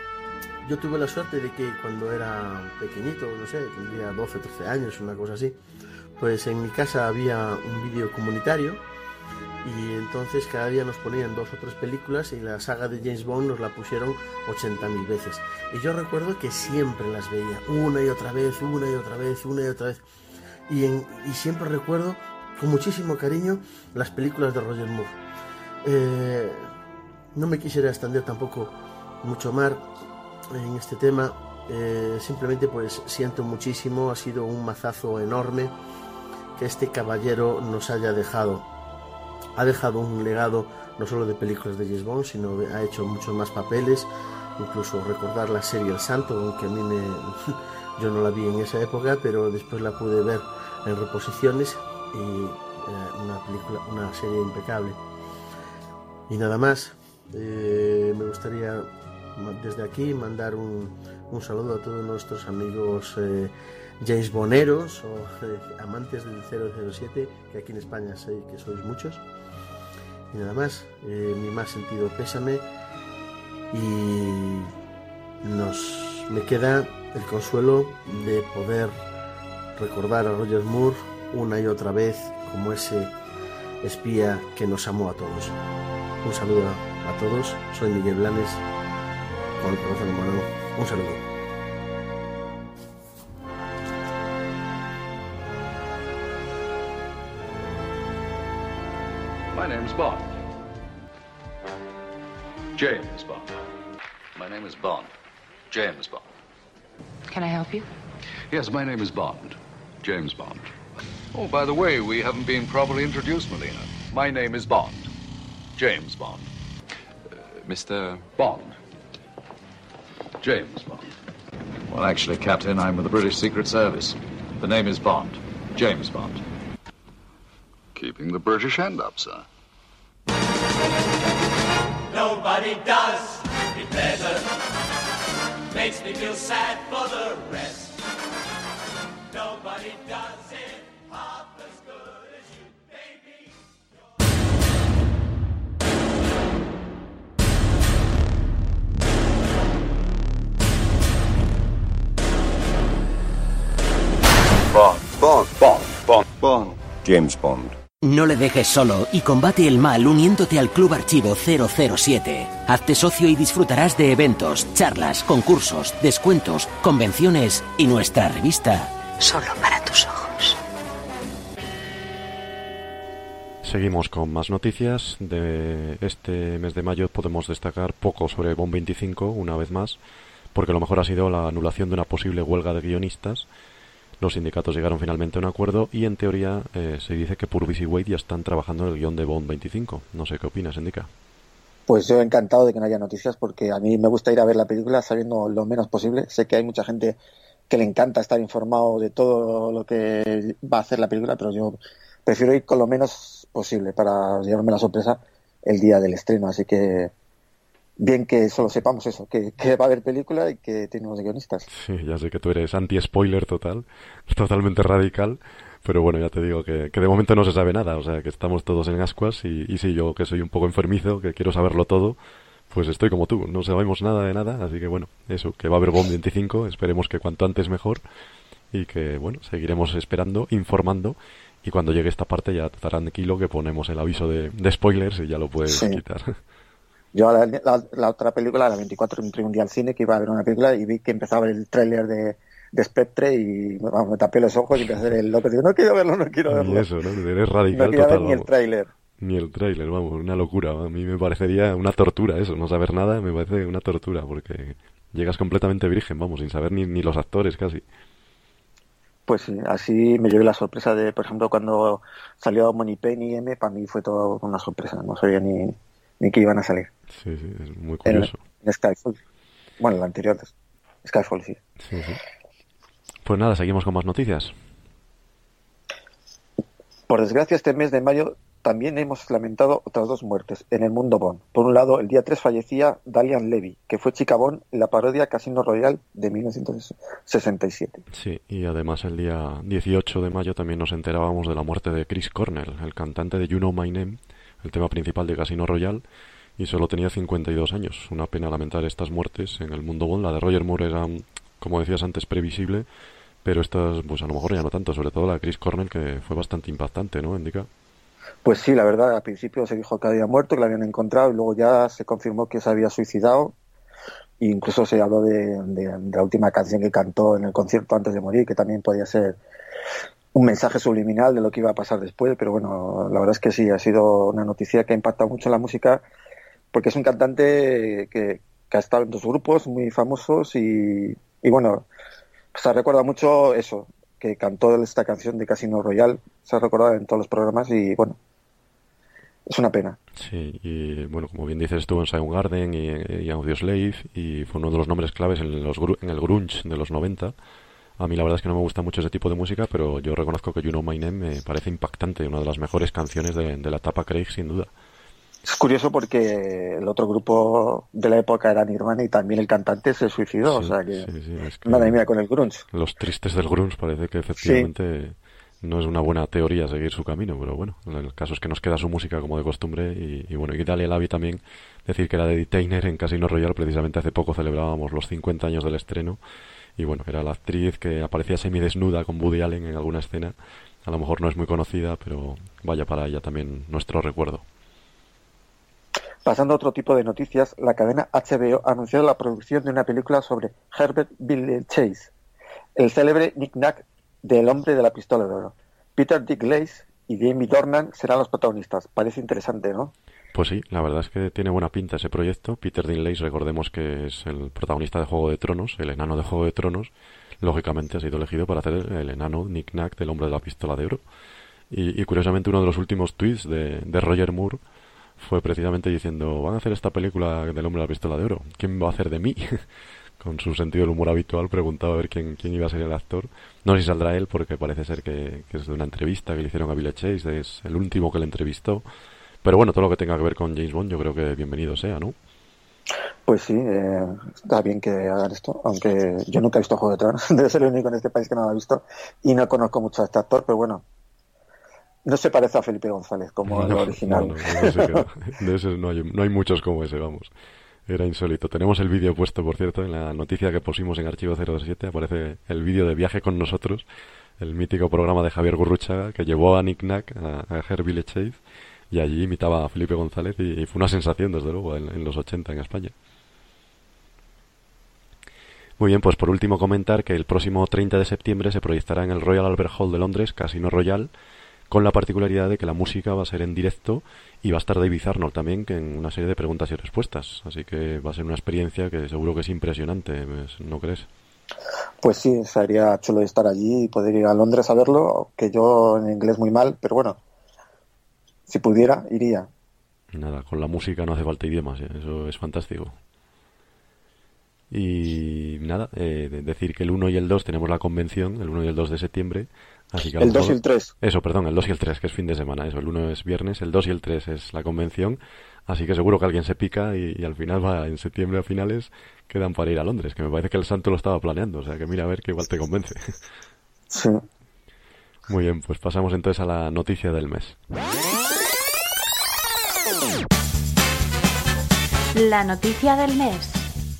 Speaker 16: yo tuve la suerte de que cuando era pequeñito, no sé, tendría doce, trece años, una cosa así, pues en mi casa había un vídeo comunitario y entonces cada día nos ponían dos o tres películas y la saga de James Bond nos la pusieron ochenta mil veces. Y yo recuerdo que siempre las veía, una y otra vez, una y otra vez, una y otra vez. Y, en, y siempre recuerdo con muchísimo cariño las películas de Roger Moore. Eh, no me quisiera extender tampoco mucho más en este tema, eh, simplemente pues siento muchísimo, ha sido un mazazo enorme que este caballero nos haya dejado. Ha dejado un legado no solo de películas de James Bond, sino de, ha hecho muchos más papeles, incluso recordar la serie El Santo, aunque a mí me, yo no la vi en esa época, pero después la pude ver en reposiciones y eh, una película, una serie impecable. Y nada más, eh, me gustaría desde aquí mandar un, un saludo a todos nuestros amigos eh, James Bonderos o eh, amantes del cero cero siete, que aquí en España sé que sois muchos. Y nada más, eh, mi más sentido pésame y nos me queda el consuelo de poder recordar a Roger Moore una y otra vez como ese espía que nos amó a todos. Un saludo a todos, soy Miguel Blanes, con el corazón en mano. Un saludo.
Speaker 17: My name's Bond. James Bond. My name is Bond. James Bond.
Speaker 18: Can I help you?
Speaker 17: Yes, my name is Bond. James Bond. Oh, by the way, we haven't been properly introduced, Melina. My name is Bond. James Bond. Uh, Mister Bond. James Bond. Well, actually, Captain, I'm with the British Secret Service. The name is Bond. James Bond. Keeping the British hand up, sir.
Speaker 19: Nobody does it better. Makes me feel sad for the rest. Nobody does it half as good as you, baby.
Speaker 17: Bond. Bond. Bond. Bond. Bond.
Speaker 20: James Bond.
Speaker 21: No le dejes solo y combate el mal uniéndote al Club Archivo cero cero siete. Hazte socio y disfrutarás de eventos, charlas, concursos, descuentos, convenciones y nuestra revista.
Speaker 18: Solo para tus ojos.
Speaker 2: Seguimos con más noticias. De este mes de mayo podemos destacar poco sobre Bond veinticinco, una vez más, porque lo mejor ha sido la anulación de una posible huelga de guionistas. Los sindicatos llegaron finalmente a un acuerdo y en teoría eh, se dice que Purvis y Wade ya están trabajando en el guión de Bond veinticinco. No sé qué opinas, Indica.
Speaker 3: Pues yo encantado de que no haya noticias porque a mí me gusta ir a ver la película sabiendo lo menos posible. Sé que hay mucha gente que le encanta estar informado de todo lo que va a hacer la película, pero yo prefiero ir con lo menos posible para llevarme la sorpresa el día del estreno. Así que bien que solo sepamos eso, que, que va a haber película y que tiene unos guionistas.
Speaker 2: Sí, ya sé que tú eres anti-spoiler total, totalmente radical, pero bueno, ya te digo que, que de momento no se sabe nada, o sea, que estamos todos en ascuas y, y sí, yo que soy un poco enfermizo, que quiero saberlo todo, Pues estoy como tú, no sabemos nada de nada, así que bueno, eso, que va a haber Bond veinticinco, esperemos que cuanto antes mejor, y que bueno, seguiremos esperando, informando, y cuando llegue esta parte ya tranquilo que ponemos el aviso de, de spoilers y ya lo puedes
Speaker 3: Sí.
Speaker 2: quitar.
Speaker 3: Yo la, la, la otra película, la veinticuatro, entré un día al cine que iba a ver una película y vi que empezaba el tráiler de, de Spectre y vamos, me tapé los ojos y empecé a hacer el loco. Digo, no quiero verlo, no quiero verlo.
Speaker 2: Y eso, ¿no? Eres
Speaker 3: No
Speaker 2: radical
Speaker 3: quería
Speaker 2: total,
Speaker 3: ver ni el
Speaker 2: vamos.
Speaker 3: tráiler.
Speaker 2: Ni el tráiler, vamos, una locura. A mí me parecería una tortura eso, no saber nada me parece una tortura, porque llegas completamente virgen, vamos, sin saber ni, ni los actores casi.
Speaker 3: Pues sí, así me llevé la sorpresa de, por ejemplo, cuando salió Money Penny y M, para mí fue todo una sorpresa, no sabía ni, ni que iban a salir.
Speaker 2: Sí, sí, es muy
Speaker 3: En,
Speaker 2: curioso.
Speaker 3: en Skyfall. Bueno, la anterior, Skyfall, sí.
Speaker 2: Sí, sí. Pues nada, seguimos con más noticias.
Speaker 3: Por desgracia, este mes de mayo también hemos lamentado otras dos muertes en el mundo Bond. Por un lado, el día tres fallecía Dalian Levy, que fue chica Bond en la parodia Casino Royale de mil novecientos sesenta y siete.
Speaker 2: Sí, y además el día dieciocho de mayo también nos enterábamos de la muerte de Chris Cornell, el cantante de You Know My Name, el tema principal de Casino Royale, y solo tenía cincuenta y dos años. Una pena lamentar estas muertes en el mundo Bond. La de Roger Moore era, como decías antes, previsible, pero estas, pues a lo mejor ya no tanto, sobre todo la de Chris Cornell, que fue bastante impactante, ¿no, Indica?
Speaker 3: Pues sí, la verdad, al principio se dijo que había muerto, que la habían encontrado, y luego ya se confirmó que se había suicidado. E incluso se habló de, de, de la última canción que cantó en el concierto antes de morir, que también podía ser un mensaje subliminal de lo que iba a pasar después. Pero bueno, la verdad es que sí, ha sido una noticia que ha impactado mucho en la música, porque es un cantante que, que ha estado en dos grupos muy famosos y, y bueno, se ha recordado mucho eso, que cantó esta canción de Casino Royale, se ha recordado en todos los programas y bueno, es una pena.
Speaker 2: Sí, y bueno, como bien dices, estuvo en Soundgarden y, y Audioslave, y fue uno de los nombres claves en, los, en el grunge de los noventa. A mí la verdad es que no me gusta mucho ese tipo de música, pero yo reconozco que You Know My Name me parece impactante, una de las mejores canciones de, de la etapa Craig, sin duda.
Speaker 3: Es curioso porque el otro grupo de la época era Nirvana y también el cantante se suicidó,
Speaker 2: Sí,
Speaker 3: o sea que,
Speaker 2: sí, sí, es que
Speaker 3: madre mía con el grunge.
Speaker 2: Los tristes del grunge parece que efectivamente no es una buena teoría seguir su camino, pero bueno, el caso es que nos queda su música como de costumbre y, y bueno, y Dalia Lavi también, decir que era de Detainer en Casino Royale, precisamente hace poco celebrábamos los cincuenta años del estreno y bueno, era la actriz que aparecía semidesnuda con Woody Allen en alguna escena, a lo mejor no es muy conocida, pero vaya para ella también nuestro recuerdo.
Speaker 3: Pasando a otro tipo de noticias, la cadena H B O ha anunciado la producción de una película sobre Herbert Billy Chase, el célebre knick-knack del hombre de la pistola de oro. Peter Dinklage y Jamie Dornan serán los protagonistas. Parece interesante, ¿no?
Speaker 2: Pues sí, la verdad es que tiene buena pinta ese proyecto. Peter Dinklage, recordemos que es el protagonista de Juego de Tronos, el enano de Juego de Tronos. Lógicamente ha sido elegido para hacer el enano knick-knack del hombre de la pistola de oro. Y, y curiosamente uno de los últimos tweets de, de Roger Moore fue precisamente diciendo: van a hacer esta película del hombre de la pistola de oro, ¿quién va a hacer de mí? Con su sentido del humor habitual preguntaba a ver quién, quién iba a ser el actor. No sé si saldrá él, porque parece ser que, que es de una entrevista que le hicieron a Billy Chase, es el último que le entrevistó. Pero bueno, todo lo que tenga que ver con James Bond yo creo que bienvenido sea, ¿no?
Speaker 3: Pues sí, eh, está bien que hagan esto, aunque yo nunca he visto Juego de Tronos, debe ser el único en este país que no lo ha visto, y no conozco mucho a este actor, pero bueno, no se parece a Felipe González como
Speaker 2: No,
Speaker 3: el original.
Speaker 2: no, no, no sé qué- de ese no hay, no hay muchos como ese, vamos. Era insólito. Tenemos el vídeo puesto, por cierto, en la noticia que pusimos en Archivo cero siete, aparece el vídeo de Viaje con nosotros, el mítico programa de Javier Gurruchaga, que llevó a Nick Knack, a, a Herbie Chase, y allí imitaba a Felipe González, y, y fue una sensación, desde luego, en, en los ochenta en España. Muy bien, pues por último comentar que el próximo treinta de septiembre se proyectará en el Royal Albert Hall de Londres, Casino Royale, con la particularidad de que la música va a ser en directo y va a estar David Arnold también, que en una serie de preguntas y respuestas. Así que va a ser una experiencia que seguro que es impresionante, ¿no crees?
Speaker 3: Pues sí, sería chulo estar allí y poder ir a Londres a verlo, que yo en inglés muy mal, pero bueno, si pudiera, iría.
Speaker 2: Nada, con la música no hace falta idiomas, ¿eh? Eso es fantástico. Y nada, eh, de- decir que el uno y el dos tenemos la convención, el uno y el dos de septiembre. Así que a lo
Speaker 3: El dos
Speaker 2: mejor-
Speaker 3: y el tres.
Speaker 2: Eso, perdón, el dos y el tres, que es fin de semana. Eso, el uno es viernes, el dos y el tres es la convención. Así que seguro que alguien se pica y, y al final va en septiembre a finales, quedan para ir a Londres, que me parece que el santo lo estaba planeando. O sea que mira a ver que igual te convence.
Speaker 3: Sí.
Speaker 2: Muy bien, pues pasamos entonces a la noticia del mes.
Speaker 1: La noticia del mes.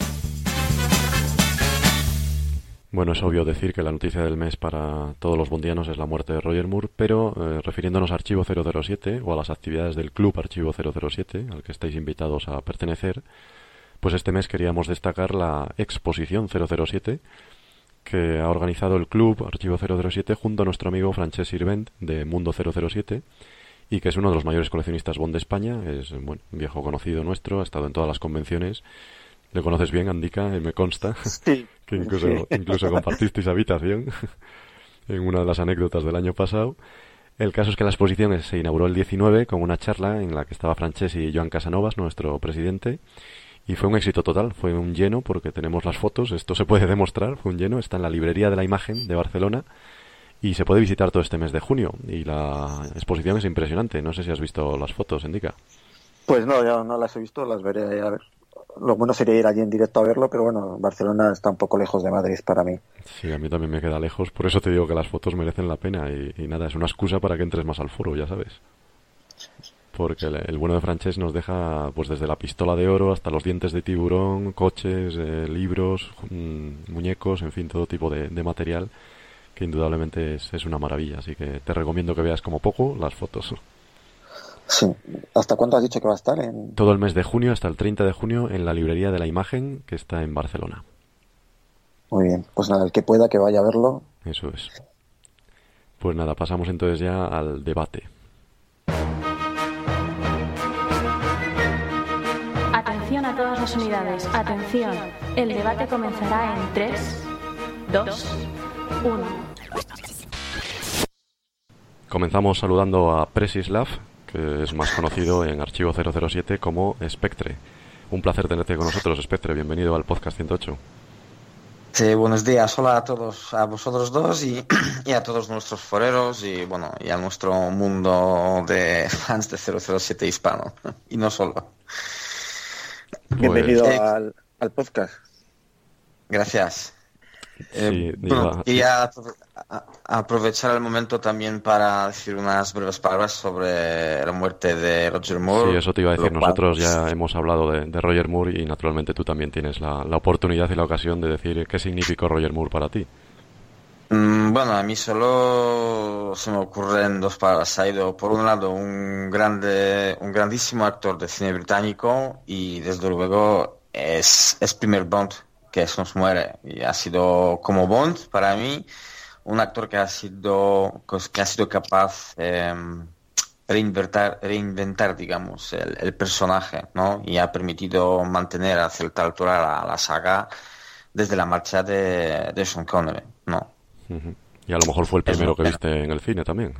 Speaker 2: Bueno, es obvio decir que la noticia del mes para todos los bondianos es la muerte de Roger Moore, pero eh, refiriéndonos a Archivo cero cero siete o a las actividades del Club Archivo cero cero siete, al que estáis invitados a pertenecer, pues este mes queríamos destacar la exposición cero cero siete que ha organizado el Club Archivo cero cero siete junto a nuestro amigo Francesc Sirvent de Mundo cero cero siete, y que es uno de los mayores coleccionistas Bond de España. Es bueno, un viejo conocido nuestro, ha estado en todas las convenciones. ¿Le conoces bien, Andica? Me consta
Speaker 3: sí.
Speaker 2: que incluso, incluso compartisteis habitación en una de las anécdotas del año pasado. El caso es que la exposición se inauguró el diecinueve con una charla en la que estaba Francesc y Joan Casanovas, nuestro presidente, y fue un éxito total, fue un lleno porque tenemos las fotos, esto se puede demostrar, fue un lleno, está en la librería de la imagen de Barcelona y se puede visitar todo este mes de junio y la exposición es impresionante. No sé si has visto las fotos, Indica.
Speaker 3: Pues no, yo no las he visto, las veré a ver. Lo bueno sería ir allí en directo a verlo, pero bueno, Barcelona está un poco lejos de Madrid para mí.
Speaker 2: Sí, a mí también me queda lejos, por eso te digo que las fotos merecen la pena y, y nada, es una excusa para que entres más al foro, ya sabes. Porque el, el bueno de Francesc nos deja pues desde la pistola de oro hasta los dientes de tiburón, coches, eh, libros, mmm, muñecos, en fin, todo tipo de, de material que indudablemente es, es una maravilla, así que te recomiendo que veas como poco las fotos.
Speaker 3: Sí. ¿Hasta cuándo has dicho que va a estar? En...
Speaker 2: Todo el mes de junio, hasta el treinta de junio, en la librería de la imagen, que está en Barcelona.
Speaker 3: Muy bien, pues nada, el que pueda que vaya a verlo.
Speaker 2: Eso es. Pues nada, pasamos entonces ya al debate.
Speaker 1: Atención a todas las unidades, atención. El debate comenzará en tres, dos, uno.
Speaker 2: Comenzamos saludando a Presislav, que es más conocido en Archivo cero cero siete como Spectre. Un placer tenerte con nosotros, Spectre. Bienvenido al podcast ciento ocho.
Speaker 20: Sí, buenos días. Hola a todos, a vosotros dos y, y a todos nuestros foreros y bueno, y a nuestro mundo de fans de cero cero siete hispano. Y no solo.
Speaker 3: Bienvenido
Speaker 20: pues,
Speaker 3: al, eh, al podcast.
Speaker 20: Gracias.
Speaker 2: Sí,
Speaker 20: eh, bueno, quería aprovechar el momento también para decir unas breves palabras sobre la muerte de Roger Moore.
Speaker 2: Sí, eso te iba a decir.
Speaker 20: Cual...
Speaker 2: Nosotros ya hemos hablado de, de Roger Moore y naturalmente tú también tienes la, la oportunidad y la ocasión de decir qué significó Roger Moore para ti.
Speaker 20: Mm, bueno, a mí solo se me ocurren dos palabras. Ha ido, por un lado, un grande, un grandísimo actor de cine británico y desde luego es, es primer Bond que se nos muere, y ha sido como Bond para mí un actor que ha sido que ha sido capaz de eh, reinventar, reinventar digamos el, el personaje, ¿no? Y ha permitido mantener a cierta altura la, la saga desde la marcha de, de Sean Connery, ¿no?
Speaker 2: Uh-huh. Y a lo mejor fue el primero que viste en el cine también.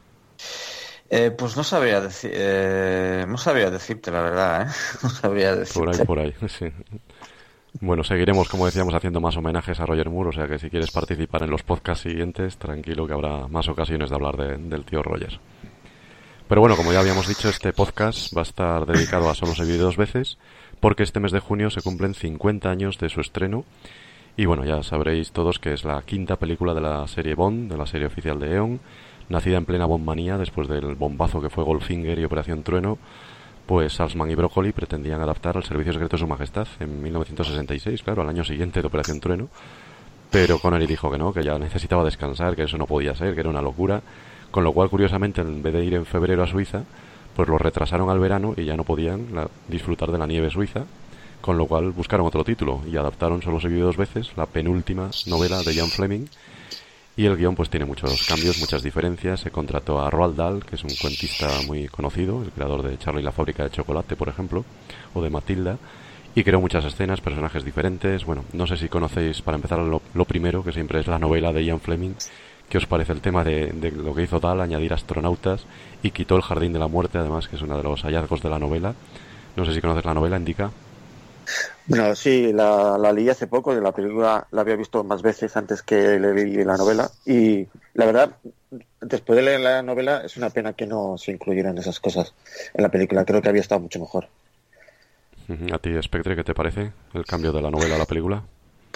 Speaker 20: Eh, pues no sabría decir, eh, no sabría decirte la verdad, ¿eh? No sabría decirte.
Speaker 2: Por ahí, por ahí, sí. Bueno, seguiremos, como decíamos, haciendo más homenajes a Roger Moore, o sea que si quieres participar en los podcasts siguientes, tranquilo que habrá más ocasiones de hablar de, del tío Roger. Pero bueno, como ya habíamos dicho, este podcast va a estar dedicado a Solo se vive dos veces, porque este mes de junio se cumplen cincuenta años de su estreno, y bueno, ya sabréis todos que es la quinta película de la serie Bond, de la serie oficial de Eon, nacida en plena Bondmanía después del bombazo que fue Goldfinger y Operación Trueno. Pues Salzman y Broccoli pretendían adaptar al Servicio Secreto de Su Majestad en mil novecientos sesenta y seis, claro, al año siguiente de Operación Trueno, pero Connery dijo que no, que ya necesitaba descansar, que eso no podía ser, que era una locura, con lo cual, curiosamente, en vez de ir en febrero a Suiza, pues lo retrasaron al verano y ya no podían la, disfrutar de la nieve suiza, con lo cual buscaron otro título y adaptaron Solo se vive dos veces, la penúltima novela de Ian Fleming. Y el guión pues tiene muchos cambios, muchas diferencias. Se contrató a Roald Dahl, que es un cuentista muy conocido, el creador de Charlie y la fábrica de chocolate, por ejemplo, o de Matilda, y creó muchas escenas, personajes diferentes. Bueno, no sé si conocéis, para empezar, lo, lo primero, que siempre es la novela de Ian Fleming. ¿Qué os parece el tema de, de lo que hizo Dahl, añadir astronautas, y quitó el Jardín de la Muerte, además, que es uno de los hallazgos de la novela? No sé si conoces la novela, Indica.
Speaker 3: Bueno, sí, la, la leí hace poco, de la película la había visto más veces antes que leí la novela, y la verdad, después de leer la novela, es una pena que no se incluyeran esas cosas en la película. Creo que había estado mucho mejor.
Speaker 2: ¿A ti, Spectre, qué te parece el cambio de la novela a la película?
Speaker 20: Pues,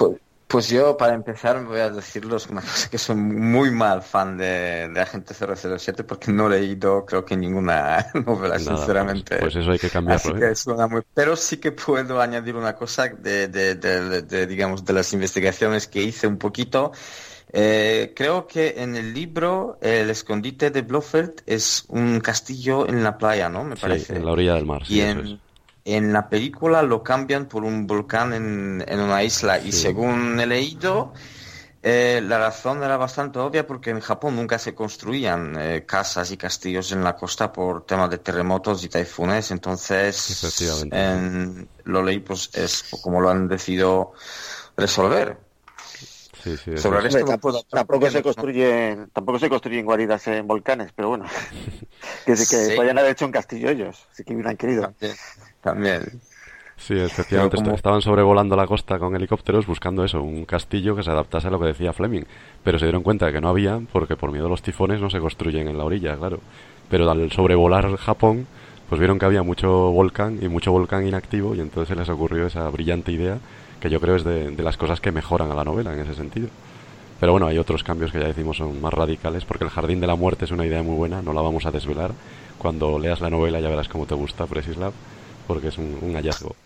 Speaker 20: Pues yo, para empezar, voy a deciros una cosa, que soy muy mal fan de, de Agente cero cero siete porque no he leído, creo que ninguna novela,
Speaker 2: Nada,
Speaker 20: sinceramente.
Speaker 2: Pues, pues eso hay que cambiarlo.
Speaker 20: Así que
Speaker 2: ¿eh?
Speaker 20: suena muy... Pero sí que puedo añadir una cosa de, de, de, de, de, digamos, de las investigaciones que hice un poquito. Eh, creo que en el libro el escondite de Blofeld es un castillo en la playa, ¿no? Me
Speaker 2: Sí,
Speaker 20: parece.
Speaker 2: en la orilla del mar, sí,
Speaker 20: Y
Speaker 2: eso
Speaker 20: en,
Speaker 2: es.
Speaker 20: en la película lo cambian por un volcán en, en una isla y
Speaker 2: Sí.
Speaker 20: según he leído, eh, la razón era bastante obvia porque en Japón nunca se construían eh, casas y castillos en la costa por temas de terremotos y taifunes, entonces
Speaker 2: Efectivamente.
Speaker 20: en, lo leí, pues es como lo han decidido resolver.
Speaker 2: Sí, sí, eso
Speaker 20: Sobre el
Speaker 2: es.
Speaker 20: resto
Speaker 3: Hombre,
Speaker 20: no puedo
Speaker 3: tampoco, tampoco se
Speaker 20: ¿no?
Speaker 3: construyen, tampoco se construyen guaridas en volcanes, pero bueno, que sí que
Speaker 20: Sí.
Speaker 3: podían haber hecho un castillo ellos, sí que hubieran querido.
Speaker 20: También, también.
Speaker 2: Sí, efectivamente,
Speaker 20: Pero como-
Speaker 2: est- estaban sobrevolando la costa con helicópteros buscando eso, un castillo que se adaptase a lo que decía Fleming, pero se dieron cuenta de que no había porque por miedo a los tifones no se construyen en la orilla, claro. Pero al sobrevolar Japón, pues vieron que había mucho volcán y mucho volcán inactivo y entonces se les ocurrió esa brillante idea que yo creo es de, de las cosas que mejoran a la novela en ese sentido. Pero bueno, hay otros cambios que ya decimos son más radicales porque el Jardín de la Muerte es una idea muy buena, no la vamos a desvelar. Cuando leas la novela ya verás cómo te gusta, Presislav, porque es un, un hallazgo.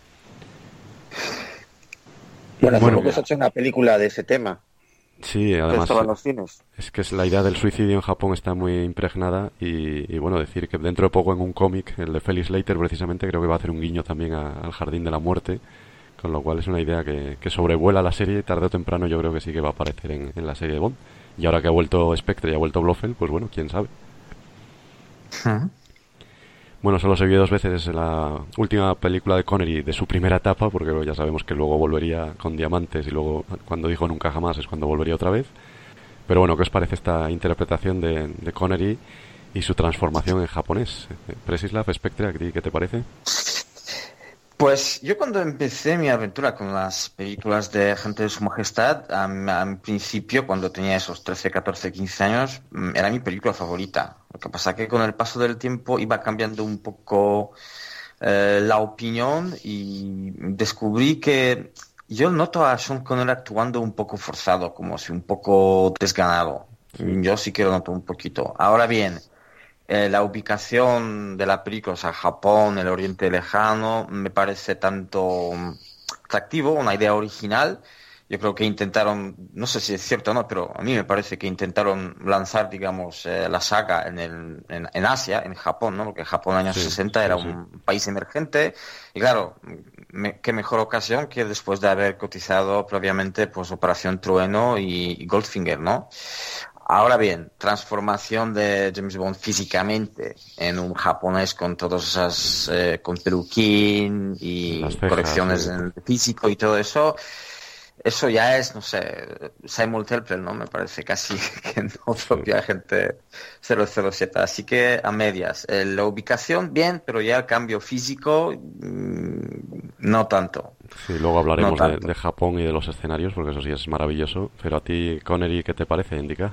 Speaker 3: Bueno, hace
Speaker 2: Bueno,
Speaker 3: poco se ha hecho una película de ese tema,
Speaker 2: Sí,
Speaker 3: que
Speaker 2: además
Speaker 3: estaba en los cines.
Speaker 2: es que es la idea del suicidio en Japón está muy impregnada y, y bueno, decir que dentro de poco en un cómic, el de Felix Leiter precisamente, creo que va a hacer un guiño también a- al Jardín de la Muerte, con lo cual es una idea que, que sobrevuela la serie, tarde o temprano yo creo que sí que va a aparecer en, en la serie de Bond. Y ahora que ha vuelto Spectre y ha vuelto Blofeld, pues bueno, quién sabe. Bueno, solo se vio dos veces la última película de Connery de su primera etapa, porque ya sabemos que luego volvería con Diamantes y luego cuando dijo Nunca Jamás es cuando volvería otra vez. Pero bueno, ¿qué os parece esta interpretación de, de Connery y su transformación en japonés? Presislav, Spectre, ¿a ti qué te parece?
Speaker 20: Pues yo cuando empecé mi aventura con las películas de Agente de Su Majestad, al principio, cuando tenía esos trece, catorce, quince años, mm, era mi película favorita. Lo que pasa que con el paso del tiempo iba cambiando un poco eh, la opinión y descubrí que yo noto a Sean Connery actuando un poco forzado, como si un poco desganado. Yo sí que lo noto un poquito. Ahora bien, Eh, la ubicación de la película, o sea, Japón, el Oriente Lejano, me parece tanto mm, atractivo, una idea original. Yo creo que intentaron, no sé si es cierto o no, pero a mí me parece que intentaron lanzar, digamos, eh, la saga en, el, en, en Asia, en Japón, ¿no? Porque Japón en los años
Speaker 2: Sí,
Speaker 20: sesenta
Speaker 2: sí,
Speaker 20: era
Speaker 2: sí.
Speaker 20: un país emergente. Y claro, me- qué mejor ocasión que después de haber cotizado previamente, pues, Operación Trueno y, y Goldfinger, ¿no? Ahora bien, transformación de James Bond físicamente en un japonés con todas esas, eh, con peluquín y
Speaker 2: Las cejas,
Speaker 20: correcciones
Speaker 2: sí.
Speaker 20: en el físico y todo eso, eso ya es, no sé, Simon Telplel, ¿no? Me parece casi que no propia Agente cero cero siete. Así que a medias. Eh, la ubicación, bien, pero ya el cambio físico, mmm, no tanto.
Speaker 2: Sí, luego hablaremos
Speaker 20: No
Speaker 2: de,
Speaker 20: tanto.
Speaker 2: de Japón y de los escenarios, porque eso sí es maravilloso. Pero a ti, Connery, ¿qué te parece, Indica?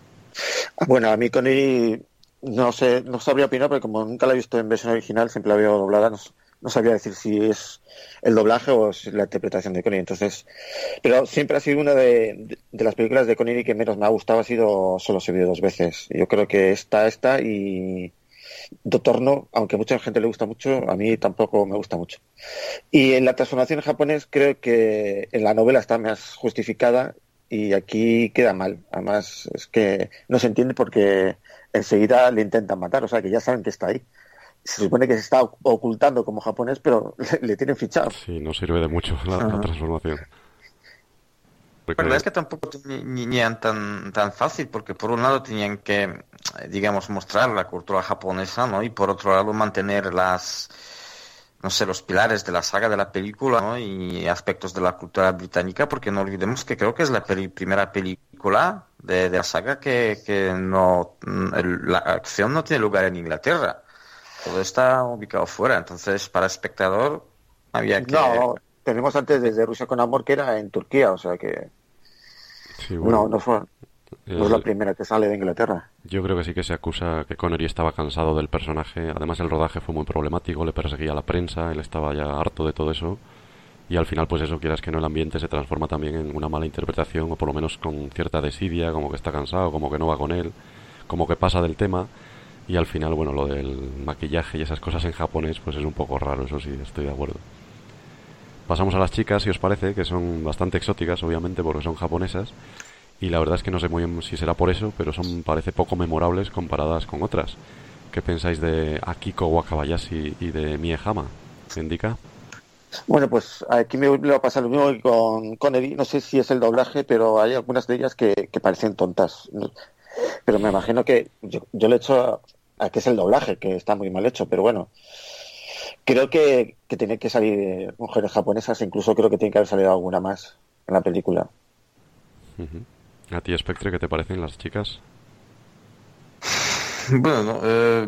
Speaker 3: Bueno, a mí Connery no sé, no sabría opinar porque como nunca la he visto en versión original, siempre la veo doblada, no, no sabría decir si es el doblaje o es la interpretación de Connery. Entonces, pero siempre ha sido una de, de, de las películas de Connery que menos me ha gustado, ha sido Solo se vio dos veces. Yo creo que esta, esta y Doctor No, aunque a mucha gente le gusta mucho, a mí tampoco me gusta mucho. Y en la transformación en japonés creo que en la novela está más justificada y aquí queda mal. Además es que no se entiende porque enseguida le intentan matar, o sea que ya saben que está ahí. Se supone que se está ocultando como japonés, pero le, le tienen fichado.
Speaker 2: Sí, no sirve de mucho la, la transformación.
Speaker 20: La verdad es que tampoco tenían tan, tan fácil, porque por un lado tenían que, digamos, mostrar la cultura japonesa, ¿no? Y por otro lado mantener las, no sé, los pilares de la saga de la película, ¿no? Y aspectos de la cultura británica, porque no olvidemos que creo que es la peli- primera película de, de la saga que, que no, el- la acción no tiene lugar en Inglaterra. Todo está ubicado fuera, entonces para el espectador había que...
Speaker 3: No, tenemos antes desde Rusia con Amor que era en Turquía, o sea que
Speaker 2: Sí, bueno.
Speaker 3: no, no, fue, no es la primera que sale de Inglaterra.
Speaker 2: Yo creo que sí que se acusa que Connery estaba cansado del personaje. Además, el rodaje fue muy problemático, le perseguía a la prensa, él estaba ya harto de todo eso. y al final pues eso, quieras que no, el ambiente se transforma también en una mala interpretación, o por lo menos con cierta desidia, como que está cansado, como que no va con él, como que pasa del tema, y al final, bueno, lo del maquillaje y esas cosas en japonés pues es un poco raro, eso sí, estoy de acuerdo. Pasamos a las chicas, si os parece, que son bastante exóticas, obviamente, porque son japonesas, y la verdad es que no sé muy bien si será por eso, pero son, parece, poco memorables comparadas con otras. ¿Qué pensáis de Akiko Wakabayashi y de Mie Hama? ¿Se indica?
Speaker 3: Bueno, pues aquí me le va a pasar lo mismo que con Connery. No sé si es el doblaje, pero hay algunas de ellas que, que parecen tontas. Pero me imagino que yo, yo le echo a, a que es el doblaje, que está muy mal hecho, pero bueno. Creo que, que tiene que salir mujeres japonesas, incluso creo que tiene que haber salido alguna más en la película.
Speaker 2: Uh-huh. ¿A ti, Spectre, qué te parecen las chicas?
Speaker 20: Bueno, eh,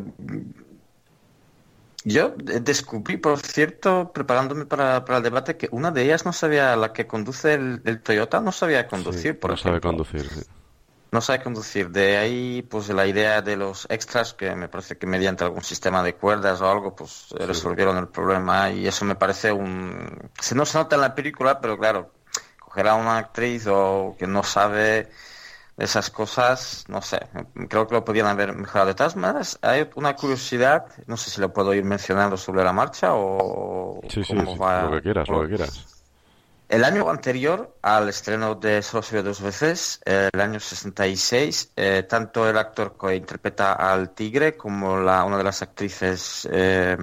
Speaker 20: yo descubrí, por cierto, preparándome para, para el debate, que una de ellas no sabía, la que conduce el, el Toyota, no sabía conducir,
Speaker 2: sí,
Speaker 20: por
Speaker 2: no
Speaker 20: ejemplo.
Speaker 2: sabe conducir, sí.
Speaker 20: No sabe conducir. De ahí, pues la idea de los extras, que me parece que mediante algún sistema de cuerdas o algo, pues sí, resolvieron el problema, y eso me parece un... Se no se nota en la película, pero claro, coger a una actriz o que no sabe esas cosas, no sé, creo que lo podían haber mejorado. De todas maneras, hay una curiosidad, no sé si lo puedo ir mencionando sobre la marcha o
Speaker 2: sí, sí,
Speaker 20: cómo
Speaker 2: sí,
Speaker 20: va.
Speaker 2: lo que quieras, lo que quieras.
Speaker 20: El año anterior al estreno de Solo se ve dos veces, el año sesenta y seis, eh, tanto el actor que interpreta al tigre como la, una de las actrices eh,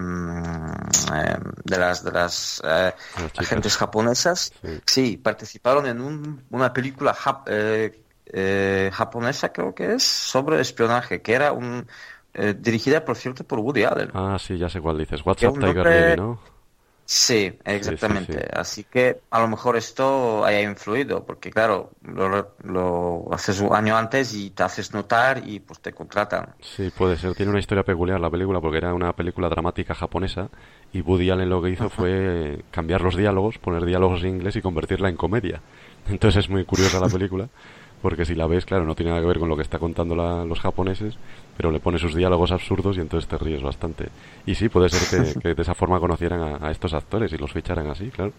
Speaker 20: eh, de las de las eh, agentes japonesas, sí. sí, participaron en un, una película jap, eh, eh, japonesa, creo que es, sobre espionaje, que era un eh, dirigida, por cierto, por Woody Allen.
Speaker 2: Ah, sí, ya sé cuál dices. What's Up, Tiger
Speaker 20: nombre...
Speaker 2: Lily, ¿no?
Speaker 20: Sí, exactamente.
Speaker 2: Sí, sí, sí.
Speaker 20: Así que a lo mejor esto haya influido, porque claro, lo, lo haces un año antes y te haces notar y pues te contratan.
Speaker 2: Sí, puede ser. Tiene una historia peculiar la película, porque era una película dramática japonesa y Woody Allen lo que hizo fue cambiar los diálogos, poner diálogos en inglés y convertirla en comedia. Entonces es muy curiosa la película, porque si la ves, claro, no tiene nada que ver con lo que está contando la, los japoneses, pero le pone sus diálogos absurdos y entonces te ríes bastante. Y sí, puede ser que, que de esa forma conocieran a, a estos actores y los ficharan así, claro.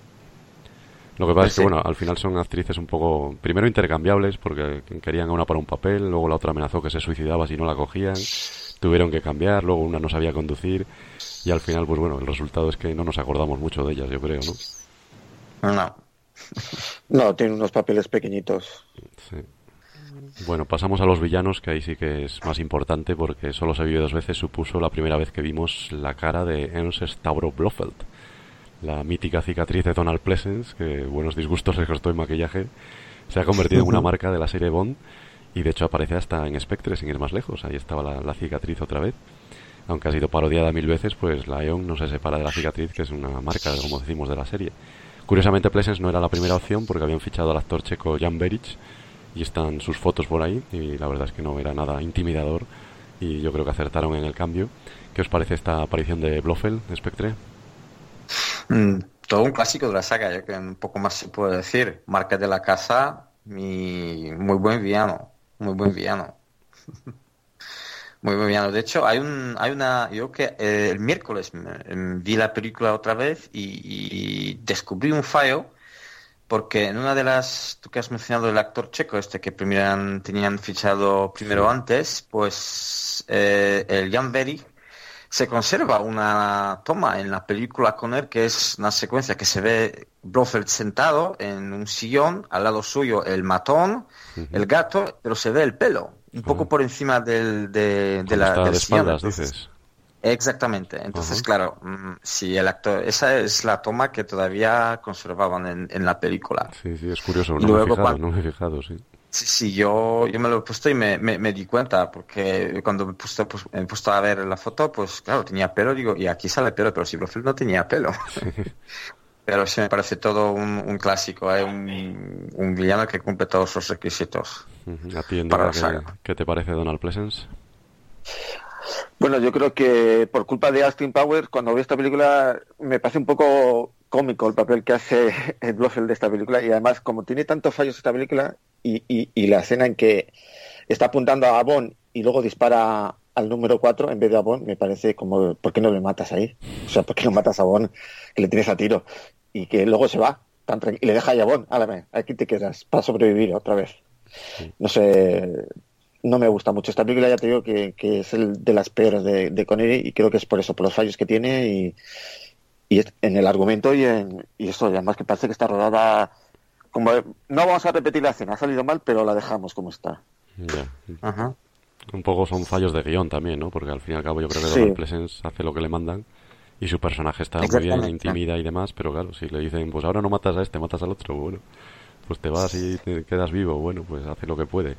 Speaker 2: Lo que pasa es que, bueno, al final son actrices un poco, primero intercambiables, porque querían a una para un papel, luego la otra amenazó que se suicidaba si no la cogían, tuvieron que cambiar, luego una no sabía conducir, y al final, pues bueno, el resultado es que no nos acordamos mucho de ellas, yo creo, ¿no?
Speaker 20: No.
Speaker 3: No, tienen unos papeles pequeñitos.
Speaker 2: Sí. Bueno, pasamos a los villanos, que ahí sí que es más importante, porque Solo se vive dos veces supuso la primera vez que vimos la cara de Ernst Stavro Blofeld, la mítica cicatriz de Donald Pleasence, que buenos disgustos le costó en maquillaje, se ha convertido en una marca de la serie Bond, y de hecho aparece hasta en Spectre, sin ir más lejos. Ahí estaba la, la cicatriz otra vez. Aunque ha sido parodiada mil veces, pues la E O N no se separa de la cicatriz, que es una marca, como decimos, de la serie. Curiosamente, Pleasence no era la primera opción, porque habían fichado al actor checo Jan Beric, y están sus fotos por ahí, y la verdad es que no era nada intimidador, y yo creo que acertaron en el cambio. ¿Qué os parece esta aparición de Blofeld, Spectre?
Speaker 20: Mm, todo un clásico de la saga, yo que un poco más se puede decir. Marca de la casa y muy buen villano, muy buen villano. Muy buen villano. De hecho, hay un, hay una, yo que eh, el miércoles me, vi la película otra vez y, y descubrí un fallo, porque en una de las, tú que has mencionado el actor checo este que primero tenían fichado primero sí. antes, pues eh, el Jan Beric se conserva una toma en la película con él, que es una secuencia que se ve Blofeld sentado en un sillón, al lado suyo el matón, uh-huh. el gato, pero se ve el pelo, un uh-huh. poco por encima del, de, de la, del
Speaker 2: de
Speaker 20: sillón.
Speaker 2: Espaldas,
Speaker 20: Entonces,
Speaker 2: dices.
Speaker 20: Exactamente. Entonces,
Speaker 2: uh-huh.
Speaker 20: claro, si el actor, esa es la toma que todavía conservaban en, en la película.
Speaker 2: Sí, sí, es curioso, no
Speaker 20: Luego,
Speaker 2: me he fijado,
Speaker 20: cuando...
Speaker 2: no me he fijado, sí.
Speaker 20: Sí, sí, yo, yo me lo he puesto y me, me, me di cuenta, porque cuando me he, puesto, pues, me he puesto a ver la foto, pues claro, tenía pelo, digo, y aquí sale pelo, pero si Blofeld no tenía pelo. Pero sí me parece todo un, un clásico, ¿eh? un, un villano que cumple todos los requisitos.
Speaker 2: Uh-huh. ¿A ti, en
Speaker 20: para la
Speaker 2: ¿qué,
Speaker 20: saga.
Speaker 2: ¿Qué te parece Donald Pleasence?
Speaker 3: Bueno, yo creo que por culpa de Austin Powers, cuando vi esta película, me parece un poco cómico el papel que hace el Blofeld de esta película, y además, como tiene tantos fallos esta película, y, y, y la escena en que está apuntando a Bond y luego dispara al número cuatro en vez de a Bond, me parece como, ¿por qué no le matas ahí? O sea, ¿por qué no matas a Bond, que le tienes a tiro? y que luego se va tan tranqu- y le deja a Bond, álame, aquí te quedas para sobrevivir otra vez. No sé, no me gusta mucho esta película, ya te digo que, que es el de las peores de, de Connery, y creo que es por eso, por los fallos que tiene y, y es- en el argumento y en y esto, y además que parece que está rodada como, no vamos a repetir la escena, ha salido mal, pero la dejamos como está.
Speaker 2: Ya.
Speaker 3: Ajá.
Speaker 2: Un poco son fallos de guión también, ¿no? Porque al fin y al cabo yo creo que
Speaker 3: Sí.
Speaker 2: Donald Pleasence hace lo que le mandan y su personaje está muy bien,
Speaker 3: Exactamente.
Speaker 2: intimida y demás, pero claro, si le dicen, pues ahora no matas a este, matas al otro, bueno, pues te vas y te quedas vivo, bueno, pues hace lo que puede.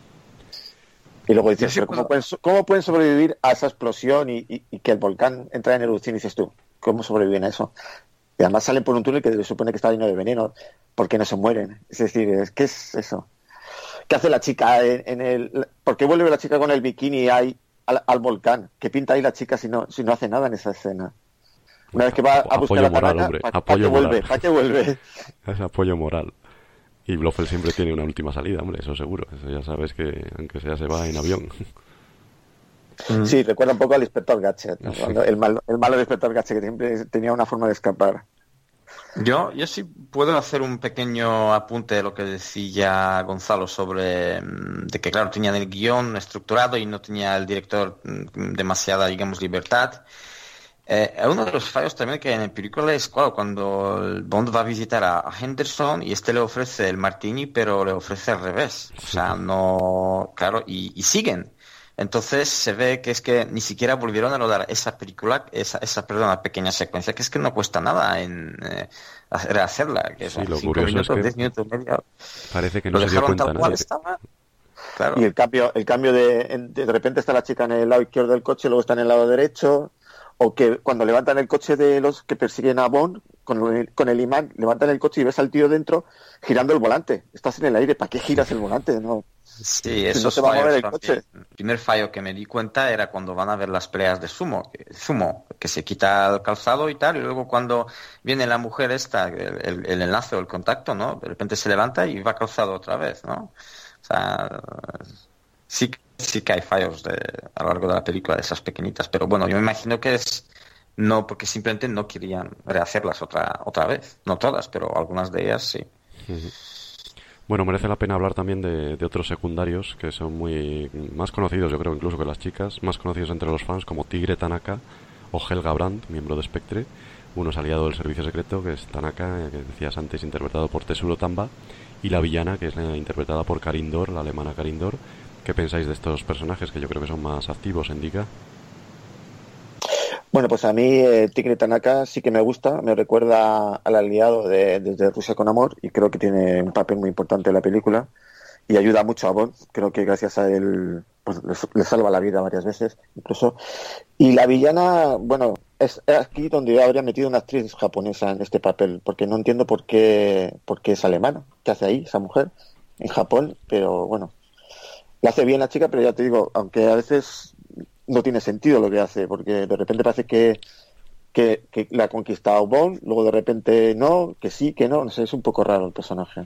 Speaker 3: Y luego dices, pero ¿cómo pueden, so- ¿cómo pueden sobrevivir a esa explosión y, y- y que el volcán entra en erupción? Y dices tú, ¿cómo sobreviven a eso? Y además salen por un túnel que se supone que está lleno de veneno, porque no se mueren. Es decir, es- ¿qué es eso? ¿Qué hace la chica en, en el...? ¿Por qué vuelve la chica con el bikini ahí al, al volcán? ¿Qué pinta ahí la chica si no, si no hace nada en esa escena? Una vez que va a buscar
Speaker 2: Apoyo
Speaker 3: la
Speaker 2: moral,
Speaker 3: Tanaka,
Speaker 2: hombre,
Speaker 3: ¿para
Speaker 2: apoyo
Speaker 3: qué vuelve?
Speaker 2: moral.
Speaker 3: ¿Para qué vuelve?
Speaker 2: Es apoyo moral. Y Blofeld siempre tiene una última salida, hombre, eso seguro. Eso ya sabes que, aunque sea, se va en avión.
Speaker 3: Sí, recuerda un poco al inspector Gadget, ¿no? Cuando el, malo, el malo del inspector Gadget, que siempre tenía una forma de escapar.
Speaker 20: Yo, yo sí puedo hacer un pequeño apunte de lo que decía Gonzalo sobre mm, de que, claro, tenían el guión estructurado y no tenía el director mm, demasiada, digamos, libertad. Eh, uno de los fallos también que hay en la película es, claro, cuando el Bond va a visitar a, a Henderson y este le ofrece el martini, pero le ofrece al revés. O sea, no, claro, y, y siguen. Entonces se ve que es que ni siquiera volvieron a rodar esa película, esa, esa perdona, pequeña secuencia, que es que no cuesta nada en eh, hacer- hacerla, que
Speaker 2: Sí,
Speaker 20: son
Speaker 2: lo
Speaker 20: cinco
Speaker 2: curioso es
Speaker 20: minutos,
Speaker 2: que
Speaker 20: diez minutos, media.
Speaker 2: parece que
Speaker 20: Lo
Speaker 2: no se dio
Speaker 20: dejaron
Speaker 2: cuenta
Speaker 20: tal cual
Speaker 2: nadie.
Speaker 20: estaba. Claro.
Speaker 3: Y el cambio, el cambio de, en- de de repente está la chica en el lado izquierdo del coche, luego está en el lado derecho, o que cuando levantan el coche de los que persiguen a Bond con el, con el imán, levantan el coche y ves al tío dentro girando el volante. Estás en el aire, ¿para qué giras el volante? No,
Speaker 20: Sí,
Speaker 3: si
Speaker 20: eso
Speaker 3: no se va a mover el coche.
Speaker 20: El primer fallo que me di cuenta era cuando van a ver las peleas de sumo, que, sumo, que se quita el calzado y tal, y luego cuando viene la mujer esta, el, el- el enlace o el contacto, ¿no? De repente se levanta y va calzado otra vez, ¿no? O sea, sí, sí que hay fallos de, a lo largo de la película de esas pequeñitas, pero bueno, yo me imagino que es no porque simplemente no querían rehacerlas otra otra vez, no todas, pero algunas de ellas sí.
Speaker 2: Ujú. Bueno, merece la pena hablar también de, de otros secundarios que son muy más conocidos, yo creo, incluso que las chicas, más conocidos entre los fans como Tigre Tanaka o Helga Brandt, miembro de Spectre. Uno es aliado del servicio secreto, que es Tanaka, que decías antes, interpretado por Tetsuro Tamba, y la villana, que es la interpretada por Karin Dor, la alemana Karin Dor. ¿Qué pensáis de estos personajes que yo creo que son más activos en Dika?
Speaker 3: Bueno, pues a mí eh, Tigre Tanaka sí que me gusta, me recuerda al aliado de Desde Rusia con Amor y creo que tiene un papel muy importante en la película y ayuda mucho a Bond. Creo que gracias a él pues, le, le salva la vida varias veces incluso. Y la villana, bueno, es aquí donde yo habría metido una actriz japonesa en este papel, porque no entiendo por qué, por qué es alemana. ¿Qué hace ahí esa mujer en Japón? Pero bueno, la hace bien la chica, pero ya te digo, aunque a veces no tiene sentido lo que hace, porque de repente parece que, que, que la ha conquistado Bond, luego de repente no, que sí, que no, no sé, es un poco raro el personaje.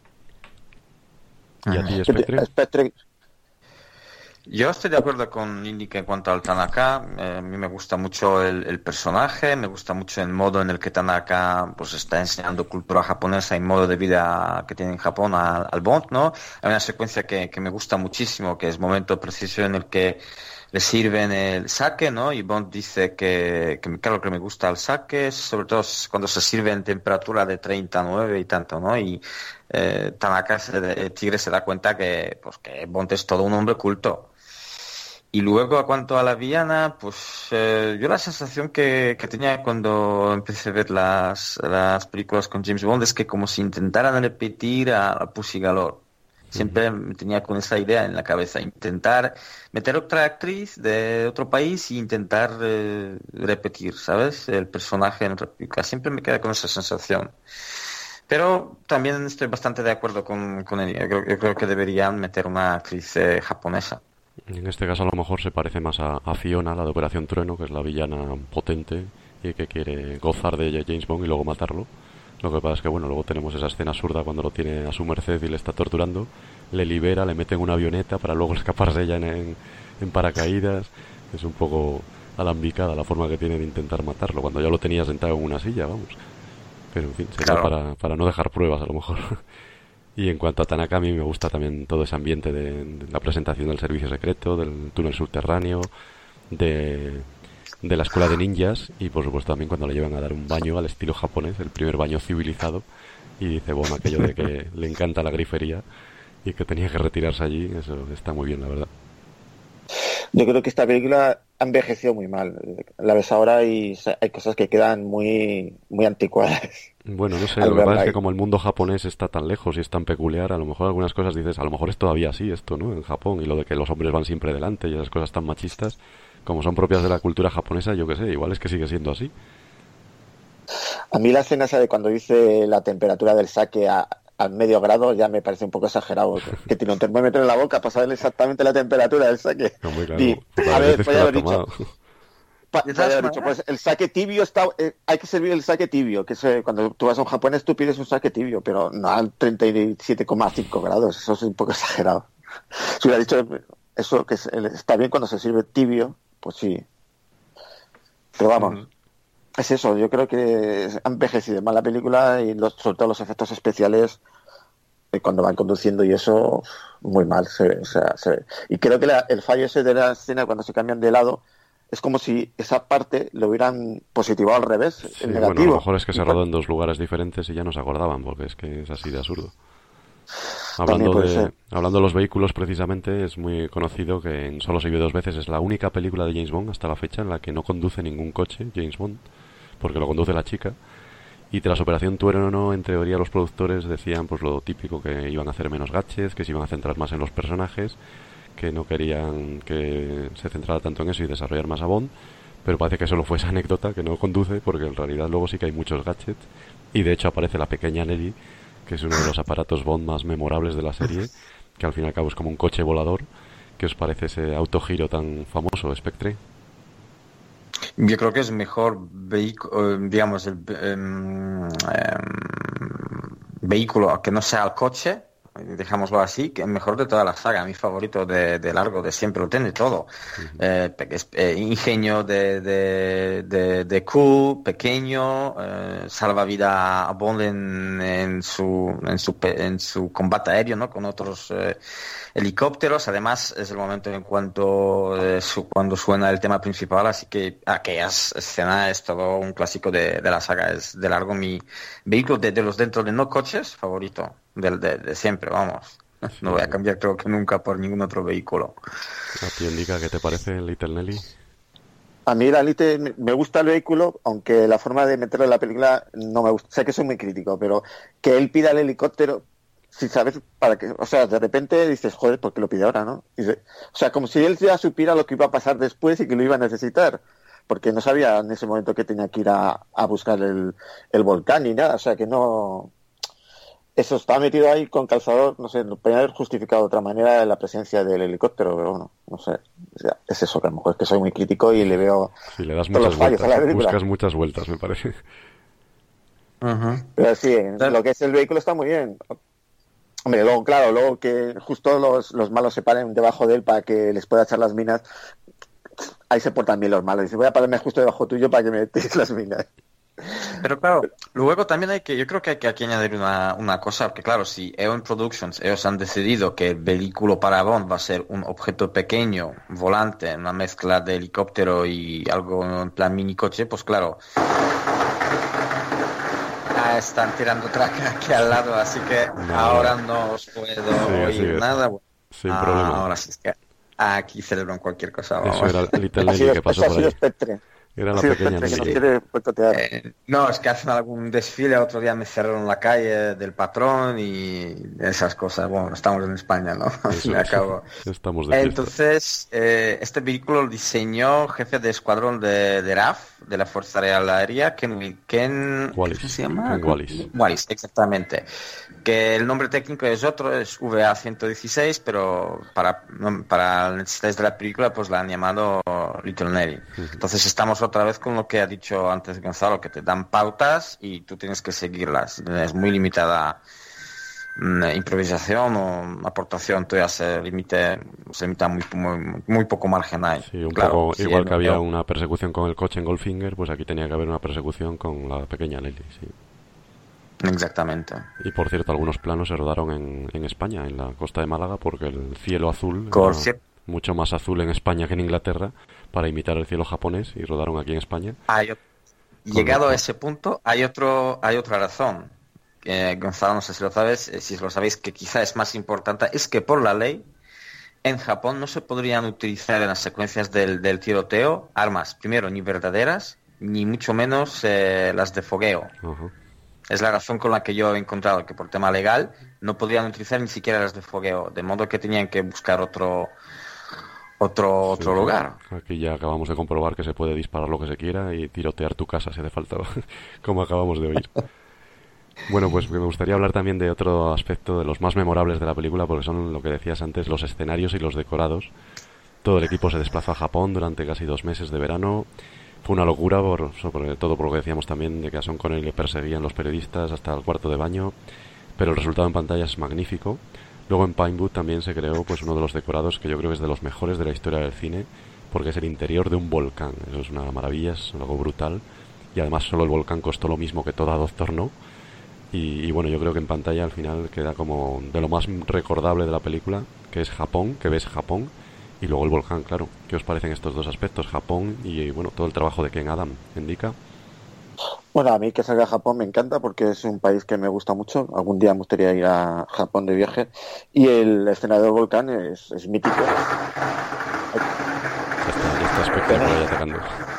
Speaker 2: ¿Y a ti, Spectre?
Speaker 3: Spectre,
Speaker 20: Yo estoy de acuerdo con Indy que en cuanto al Tanaka, eh, a mí me gusta mucho el, el personaje, me gusta mucho el modo en el que Tanaka pues está enseñando cultura japonesa y modo de vida que tiene en Japón al, al Bond, ¿no? Hay una secuencia que, que me gusta muchísimo, que es momento preciso en el que le sirven el sake, ¿no? Y Bond dice que, que claro que me gusta el sake, sobre todo cuando se sirve en temperatura de treinta y nueve y tanto, ¿no? Y eh, Tanaka, se, el tigre, se da cuenta que, pues, que Bond es todo un hombre culto. Y luego, a cuanto a la villana, pues eh, yo la sensación que, que tenía cuando empecé a ver las, las películas con James Bond es que como si intentaran repetir a, a Pussy Galore. Siempre me tenía con esa idea en la cabeza, intentar meter otra actriz de otro país e intentar eh, repetir, ¿sabes? El personaje en otra película. Siempre me queda con esa sensación. Pero también estoy bastante de acuerdo con, con él. Yo creo, yo creo que deberían meter una actriz eh, japonesa.
Speaker 2: En este caso a lo mejor se parece más a, a Fiona, la de Operación Trueno, que es la villana potente y que quiere gozar de James Bond y luego matarlo. Lo que pasa es que, bueno, luego tenemos esa escena absurda cuando lo tiene a su merced y le está torturando, le libera, le mete en una avioneta para luego escaparse ella en, en, en paracaídas. Es un poco alambicada la forma que tiene de intentar matarlo, cuando ya lo tenía sentado en una silla, vamos. Pero en fin, sería claro. para, para no dejar pruebas a lo mejor. Y en cuanto a Tanaka, a mí me gusta también todo ese ambiente de, de la presentación del servicio secreto, del túnel subterráneo, de, de la escuela de ninjas, y por supuesto también cuando le llevan a dar un baño al estilo japonés, el primer baño civilizado, y dice, bueno, aquello de que le encanta la grifería y que tenía que retirarse allí, eso está muy bien, la verdad.
Speaker 3: Yo creo que esta película ha envejecido muy mal. La ves ahora y hay cosas que quedan muy muy anticuadas.
Speaker 2: Bueno, no sé, lo que pasa es que como el mundo japonés está tan lejos y es tan peculiar, a lo mejor algunas cosas dices, a lo mejor es todavía así esto, ¿no? En Japón, y lo de que los hombres van siempre delante y esas cosas tan machistas, como son propias de la cultura japonesa, yo qué sé, igual es que sigue siendo así.
Speaker 3: A mí la escena esa de cuando dice la temperatura del sake a, a medio grado ya me parece un poco exagerado. Que, que tiene un termómetro en la boca para saber exactamente la temperatura del sake.
Speaker 2: No, muy claro.
Speaker 3: Y, a ver, podría haber dicho... Pa, haber dicho, pues el sake tibio está, eh, hay que servir el sake tibio, que es, eh, cuando tú vas a un japonés tú pides un sake tibio, pero no al treinta y siete coma cinco grados, eso es un poco exagerado. Si hubiera dicho eso, que es, está bien cuando se sirve tibio, pues sí. Pero vamos, uh-huh. es eso, yo creo que ha envejecido mal la película y los, sobre todo los efectos especiales eh, cuando van conduciendo y eso, muy mal se ve. O sea, se ve. Y creo que la, el fallo ese de la escena cuando se cambian de lado es como si esa parte lo hubieran positivado al revés,
Speaker 2: sí,
Speaker 3: el negativo.
Speaker 2: Bueno, a lo mejor es que se rodó en dos lugares diferentes y ya no se acordaban, porque es que es así de absurdo. Hablando de, hablando de los vehículos, precisamente, es muy conocido que en Solo se vive dos veces es la única película de James Bond hasta la fecha en la que no conduce ningún coche James Bond, porque lo conduce la chica. Y tras Operación Tuénono, en teoría los productores decían pues lo típico, que iban a hacer menos gadgets, que se iban a centrar más en los personajes, que no querían que se centrara tanto en eso y desarrollar más a Bond, pero parece que solo fue esa anécdota, que no conduce, porque en realidad luego sí que hay muchos gadgets, y de hecho aparece la pequeña Nelly, que es uno de los aparatos Bond más memorables de la serie, que al fin y al cabo es como un coche volador. ¿Qué os parece ese autogiro tan famoso, Spectre?
Speaker 20: Yo creo que es mejor vehículo, digamos, el um, um, vehículo que no sea el coche, dejámoslo así, que es mejor de toda la saga, mi favorito de, de largo, de siempre, lo tiene todo. Uh-huh. eh, eh, ingenio de, de, de, de Q, pequeño, eh, salva vida a Bond en, en, su, en, su, en su combate aéreo, ¿no? Con otros eh, helicópteros. Además, es el momento en cuanto eh, su, cuando suena el tema principal, así que aquellas escenas es todo un clásico de, de la saga. Es de largo mi vehículo de, de los dentro de no coches favorito. De, de, de siempre, vamos. No voy a cambiar creo que nunca por ningún otro vehículo.
Speaker 2: ¿A ti, Indica, qué te parece Little Nelly?
Speaker 3: A mí la Little me gusta el vehículo, aunque la forma de meterlo en la película no me gusta. Sé que soy muy crítico, pero que él pida el helicóptero, si sabes para qué, o sea, de repente dices, joder, ¿por qué lo pide ahora, no? Y se, o sea, como si él ya supiera lo que iba a pasar después y que lo iba a necesitar, porque no sabía en ese momento que tenía que ir a, a buscar el, el volcán ni nada, o sea, que no... Eso está metido ahí con calzador, no sé, podría haber justificado de otra manera la presencia del helicóptero, pero bueno, no sé. O sea, es eso, que a lo mejor es que soy muy crítico y le veo
Speaker 2: sí, le das
Speaker 3: todos
Speaker 2: muchas
Speaker 3: los fallos
Speaker 2: vueltas,
Speaker 3: a la película.
Speaker 2: Buscas muchas vueltas, me parece.
Speaker 20: Uh-huh.
Speaker 3: Pero sí, lo que es el vehículo está muy bien. Hombre, luego, claro, luego que justo los, los malos se paren debajo de él para que les pueda echar las minas, ahí se portan bien los malos. Dice, voy a pararme justo debajo tuyo para que me tires las minas.
Speaker 20: Pero claro, luego también hay que, yo creo que hay que aquí añadir una, una cosa, porque claro, si Eon Productions, ellos han decidido que el vehículo para Bond va a ser un objeto pequeño, volante, una mezcla de helicóptero y algo en plan mini coche, pues claro, ah, están tirando traca aquí al lado, así que no, ahora no os puedo sí, oír nada. Bueno,
Speaker 2: sin
Speaker 20: ah,
Speaker 2: problema.
Speaker 20: Ahora sí es que aquí celebran cualquier cosa.
Speaker 2: Eso era Little Nelly que pasó por ahí. Era la
Speaker 3: sí,
Speaker 2: pequeña
Speaker 3: que
Speaker 2: sí.
Speaker 3: nos quiere
Speaker 20: eh, No, es que hacen algún desfile, otro día me cerraron la calle del patrón y esas cosas. Bueno, estamos en España, ¿no?
Speaker 2: Eso,
Speaker 20: me acabo.
Speaker 2: Estamos de fiesta.
Speaker 20: Entonces, eh, este vehículo lo diseñó jefe de escuadrón de, de R A F, de la Fuerza Real Aérea, Ken, Ken
Speaker 2: Wallis.
Speaker 20: ¿qué se llama?
Speaker 2: Ken Wallis.
Speaker 20: Wallis, exactamente. Que el nombre técnico es otro, es V A ciento dieciséis, pero para, para necesidades de la película pues la han llamado Little Nelly. Uh-huh. Entonces estamos otra vez con lo que ha dicho antes Gonzalo, que te dan pautas y tú tienes que seguirlas. Es muy limitada mmm, improvisación o aportación, todavía se limite, se limita muy, muy, muy poco margen ahí.
Speaker 2: Sí, un
Speaker 20: claro,
Speaker 2: poco,
Speaker 20: sí,
Speaker 2: igual que había
Speaker 20: no,
Speaker 2: una persecución con el coche en Goldfinger, pues aquí tenía que haber una persecución con la pequeña Nelly, sí.
Speaker 20: Exactamente.
Speaker 2: Y por cierto, algunos planos se rodaron en, en España, en la costa de Málaga, porque el cielo azul
Speaker 20: Por
Speaker 2: era
Speaker 20: cierto.
Speaker 2: mucho más azul en España que en Inglaterra, para imitar el cielo japonés, y rodaron aquí en España.
Speaker 20: Hay, llegado a ese punto, hay otro, hay otra razón. Eh, Gonzalo, no sé si lo sabes, eh, si lo sabéis, que quizá es más importante, es que por la ley en Japón no se podrían utilizar en las secuencias del, del tiroteo armas, primero, ni verdaderas, ni mucho menos eh, las de fogueo.
Speaker 2: Uh-huh.
Speaker 20: Es la razón con la que yo he encontrado que por tema legal no podrían utilizar ni siquiera las de fogueo, de modo que tenían que buscar otro otro otro
Speaker 2: Sí,
Speaker 20: lugar.
Speaker 2: Aquí ya acabamos de comprobar que se puede disparar lo que se quiera y tirotear tu casa si hace falta, como acabamos de oír. Bueno, pues me gustaría hablar también de otro aspecto de los más memorables de la película, porque son, lo que decías antes, los escenarios y los decorados. Todo el equipo se desplazó a Japón durante casi dos meses de verano. Fue una locura, por, sobre todo por lo que decíamos también, de que a Sean Connery le perseguían los periodistas hasta el cuarto de baño, pero el resultado en pantalla es magnífico. Luego en Pinewood también se creó pues uno de los decorados que yo creo que es de los mejores de la historia del cine, porque es el interior de un volcán. Eso es una maravilla, es algo brutal, y además solo el volcán costó lo mismo que toda Doctor No. Y, y bueno, yo creo que en pantalla al final queda como de lo más recordable de la película, que es Japón, que ves Japón, y luego el volcán, claro. ¿Qué os parecen estos dos aspectos, Japón y, y bueno, todo el trabajo de Ken Adam? ¿Indica?
Speaker 3: Bueno, a mí que salga a Japón me encanta porque es un país que me gusta mucho. Algún día me gustaría ir a Japón de viaje. Y el escenario del volcán es, es mítico.
Speaker 2: Ya está, ya está Spectre por ahí atacando.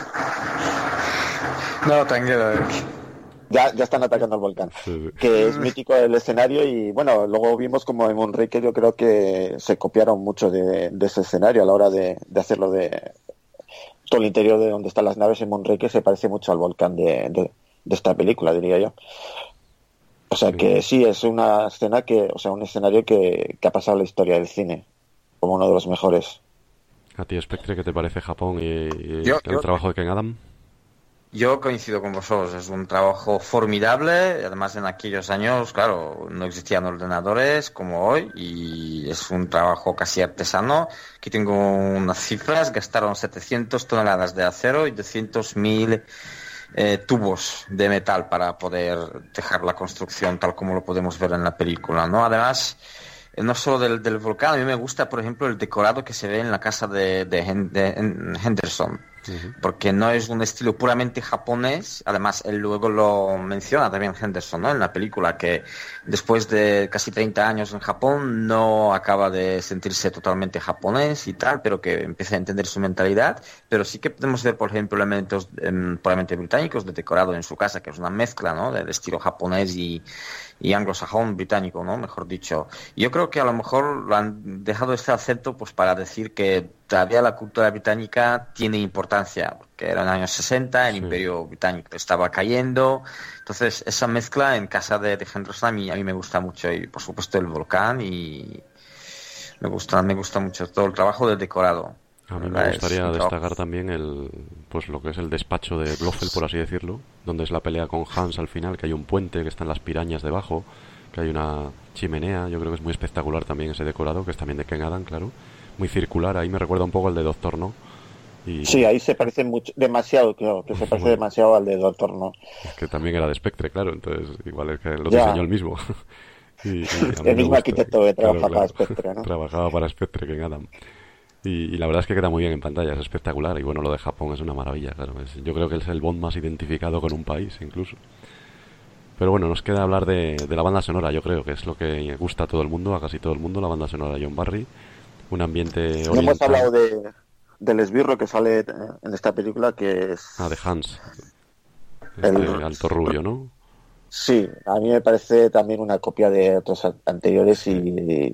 Speaker 20: No, tranquilo.
Speaker 3: Ya, ya están atacando al volcán, que es mítico el escenario. Y bueno, luego vimos como en Moonraker yo creo que se copiaron mucho de, de ese escenario a la hora de, de hacerlo de todo el interior de donde están las naves en Moonraker. Se parece mucho al volcán de, de, de esta película, diría yo. O sea que sí, es una escena que, o sea, un escenario que, que ha pasado la historia del cine como uno de los mejores.
Speaker 2: ¿A ti, Spectre, qué te parece Japón y, y
Speaker 20: Yo-
Speaker 2: el
Speaker 20: yo-
Speaker 2: trabajo de Ken Adam?
Speaker 20: Yo coincido con vosotros, es un trabajo formidable, además en aquellos años, claro, no existían ordenadores como hoy y es un trabajo casi artesano. Aquí tengo unas cifras, gastaron setecientas toneladas de acero y doscientos mil eh, tubos de metal para poder dejar la construcción tal como lo podemos ver en la película, ¿no? Además, eh, no solo del, del volcán, a mí me gusta, por ejemplo, el decorado que se ve en la casa de, de, Hen- de Hen- Henderson. Porque no es un estilo puramente japonés. Además, él luego lo menciona también Henderson, ¿no? En la película, que después de casi treinta años en Japón no acaba de sentirse totalmente japonés y tal, pero que empieza a entender su mentalidad. Pero sí que podemos ver, por ejemplo, elementos em, puramente británicos de decorado en su casa, que es una mezcla, ¿no? Del estilo japonés y, y anglosajón británico, ¿no? Mejor dicho. Y yo creo que a lo mejor lo han dejado este acento pues para decir que todavía la cultura británica tiene importancia, porque eran años sesenta, el imperio británico estaba cayendo, entonces esa mezcla en casa de, de Henderson a mí, a mí me gusta mucho, y por supuesto el volcán, y me gusta, me gusta mucho todo el trabajo del decorado.
Speaker 2: A mí me
Speaker 20: ¿Verdad? Es
Speaker 2: gustaría
Speaker 20: un trabajo-
Speaker 2: destacar también el, pues lo que es el despacho de Blofeld, por así decirlo, donde es la pelea con Hans al final, que hay un puente, que están las pirañas debajo, que hay una chimenea. Yo creo que es muy espectacular también ese decorado, que es también de Ken Adam, claro, muy circular. Ahí me recuerda un poco al de Doctor No. Y
Speaker 3: Sí, ahí se parece mucho, demasiado, creo, que se parece
Speaker 2: Bueno.
Speaker 3: demasiado al de Doctor No.
Speaker 2: que también era de Spectre, claro, entonces igual es que lo
Speaker 3: Ya.
Speaker 2: diseñó el mismo. Y- y a mí
Speaker 3: El
Speaker 2: me
Speaker 3: mismo
Speaker 2: gusta.
Speaker 3: arquitecto que trabaja para Spectre, ¿no?
Speaker 2: Trabajaba para Spectre, Ken Adam. Y, y la verdad es que queda muy bien en pantalla, es espectacular. Y bueno, lo de Japón es una maravilla, claro. Es- yo creo que es el Bond más identificado con un país, incluso. Pero bueno, nos queda hablar de, de la banda sonora, yo creo que es lo que gusta a todo el mundo, a casi todo el mundo, la banda sonora de John Barry. Un ambiente
Speaker 3: No hemos
Speaker 2: oriental.
Speaker 3: hablado de, del esbirro que sale eh, en esta película, que es...
Speaker 2: Ah, de Hans.
Speaker 3: El-
Speaker 2: Este alto rubio, ¿no?
Speaker 3: Sí, a mí me parece también una copia de otros a- anteriores y,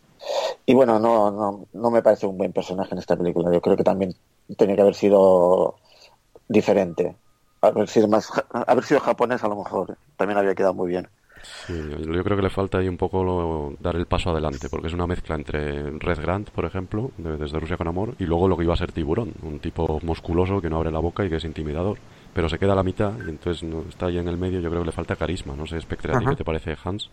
Speaker 3: y bueno, no, no, no me parece un buen personaje en esta película. Yo creo que también tenía que haber sido diferente. Haber sido más, ja- haber sido japonés a lo mejor. También había quedado muy bien.
Speaker 2: Sí, yo creo que le falta ahí un poco lo- dar el paso adelante, porque es una mezcla entre Red Grant, por ejemplo, de- desde Rusia con Amor, y luego lo que iba a ser Tiburón, un tipo musculoso que no abre la boca y que es intimidador, pero se queda a la mitad y entonces no, está ahí en el medio. Yo creo que le falta carisma. No sé, Spectre, ¿a ti
Speaker 20: Ajá.
Speaker 2: qué te parece, Hans?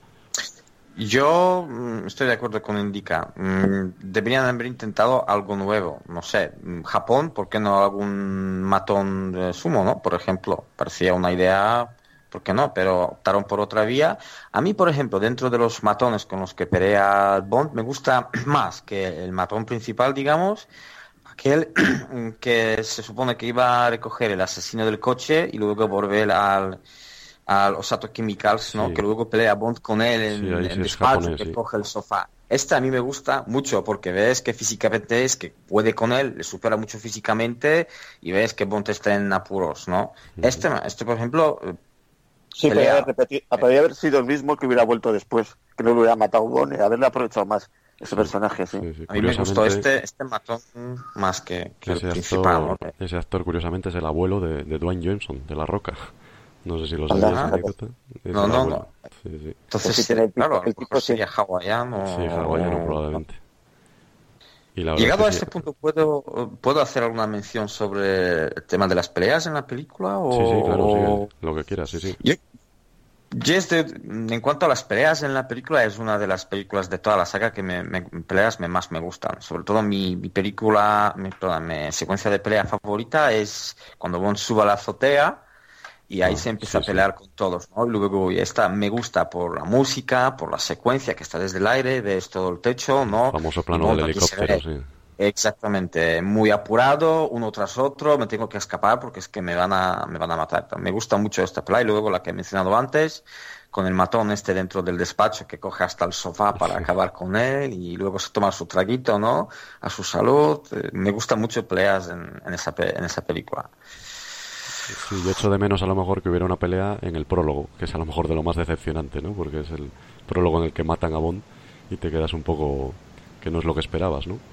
Speaker 20: Yo mm, estoy de acuerdo con Indica. Mm, Deberían haber intentado algo nuevo. No sé, mm, Japón, ¿por qué no algún matón de sumo, no? Por ejemplo, parecía una idea ¿por qué no? Pero optaron por otra vía. A mí, por ejemplo, dentro de los matones con los que pelea Bond, me gusta más que el matón principal, digamos, aquel que se supone que iba a recoger el asesino del coche y luego volver al, al Osato Chemicals, ¿no?
Speaker 2: Sí.
Speaker 20: Que luego pelea Bond con él en
Speaker 2: Sí, ahí
Speaker 20: el
Speaker 2: sí es
Speaker 20: despacho,
Speaker 2: japonés,
Speaker 20: que
Speaker 2: sí.
Speaker 20: coge el sofá. Este a mí me gusta mucho porque ves que físicamente es que puede con él, le supera mucho físicamente y ves que Bond está en apuros, ¿no? Este, este por ejemplo,
Speaker 3: Sí,
Speaker 20: pelea-
Speaker 3: podría haber, repetido, podría haber sido el mismo que hubiera vuelto después, que no lo hubiera matado Bond y haberle aprovechado más ese personaje, sí.
Speaker 20: a mí me gustó este, este matón más que, que el
Speaker 2: Ese
Speaker 20: principal, ¿no?
Speaker 2: actor, ese actor, curiosamente, es el abuelo de, de Dwayne Johnson, de La Roca. No sé si lo
Speaker 20: Anda.
Speaker 2: sabías, anécdota. Es
Speaker 20: No,
Speaker 2: el
Speaker 20: no,
Speaker 2: abuelo.
Speaker 20: no.
Speaker 2: Sí, sí.
Speaker 20: Entonces,
Speaker 3: Sí, tiene el tipo-
Speaker 20: claro,
Speaker 3: el
Speaker 20: el tipo sería hawaiano.
Speaker 2: Sí, hawaiano,
Speaker 20: o-
Speaker 2: probablemente. Y la verdad
Speaker 20: Llegado a
Speaker 2: es que
Speaker 20: este punto, ¿puedo, ¿puedo hacer alguna mención sobre el tema de las peleas en la película? O...
Speaker 2: sí, sí, claro, sigue lo que quieras, sí, sí.
Speaker 20: Yo, yo este, en cuanto a las peleas en la película, es una de las películas de toda la saga que me, me- peleas me, más me gustan. Sobre todo mi, mi película, mi, perdón, mi secuencia de pelea favorita es cuando Bond sube a la azotea y ahí
Speaker 2: Ah,
Speaker 20: se empieza
Speaker 2: sí,
Speaker 20: a pelear con todos, ¿no? Y luego y esta me gusta por la música, por la secuencia que está desde el aire, ves todo el techo, ¿no?
Speaker 2: Famoso
Speaker 20: Y
Speaker 2: plano
Speaker 20: Bond
Speaker 2: del
Speaker 20: aquí se
Speaker 2: helicóptero,
Speaker 20: ve
Speaker 2: sí.
Speaker 20: Exactamente, muy apurado, uno tras otro, me tengo que escapar porque es que me van a, me van a matar. Me gusta mucho esta pelea y luego la que he mencionado antes, con el matón este dentro del despacho que coge hasta el sofá para acabar con él y luego se toma su traguito, ¿no? A su salud. Eh, Me gustan mucho peleas en, en esa, pe- en esa película.
Speaker 2: Sí, yo echo de menos a lo mejor que hubiera una pelea en el prólogo, que es a lo mejor de lo más decepcionante, ¿no? Porque es el prólogo en el que matan a Bond y te quedas un poco que no es lo que esperabas, ¿no?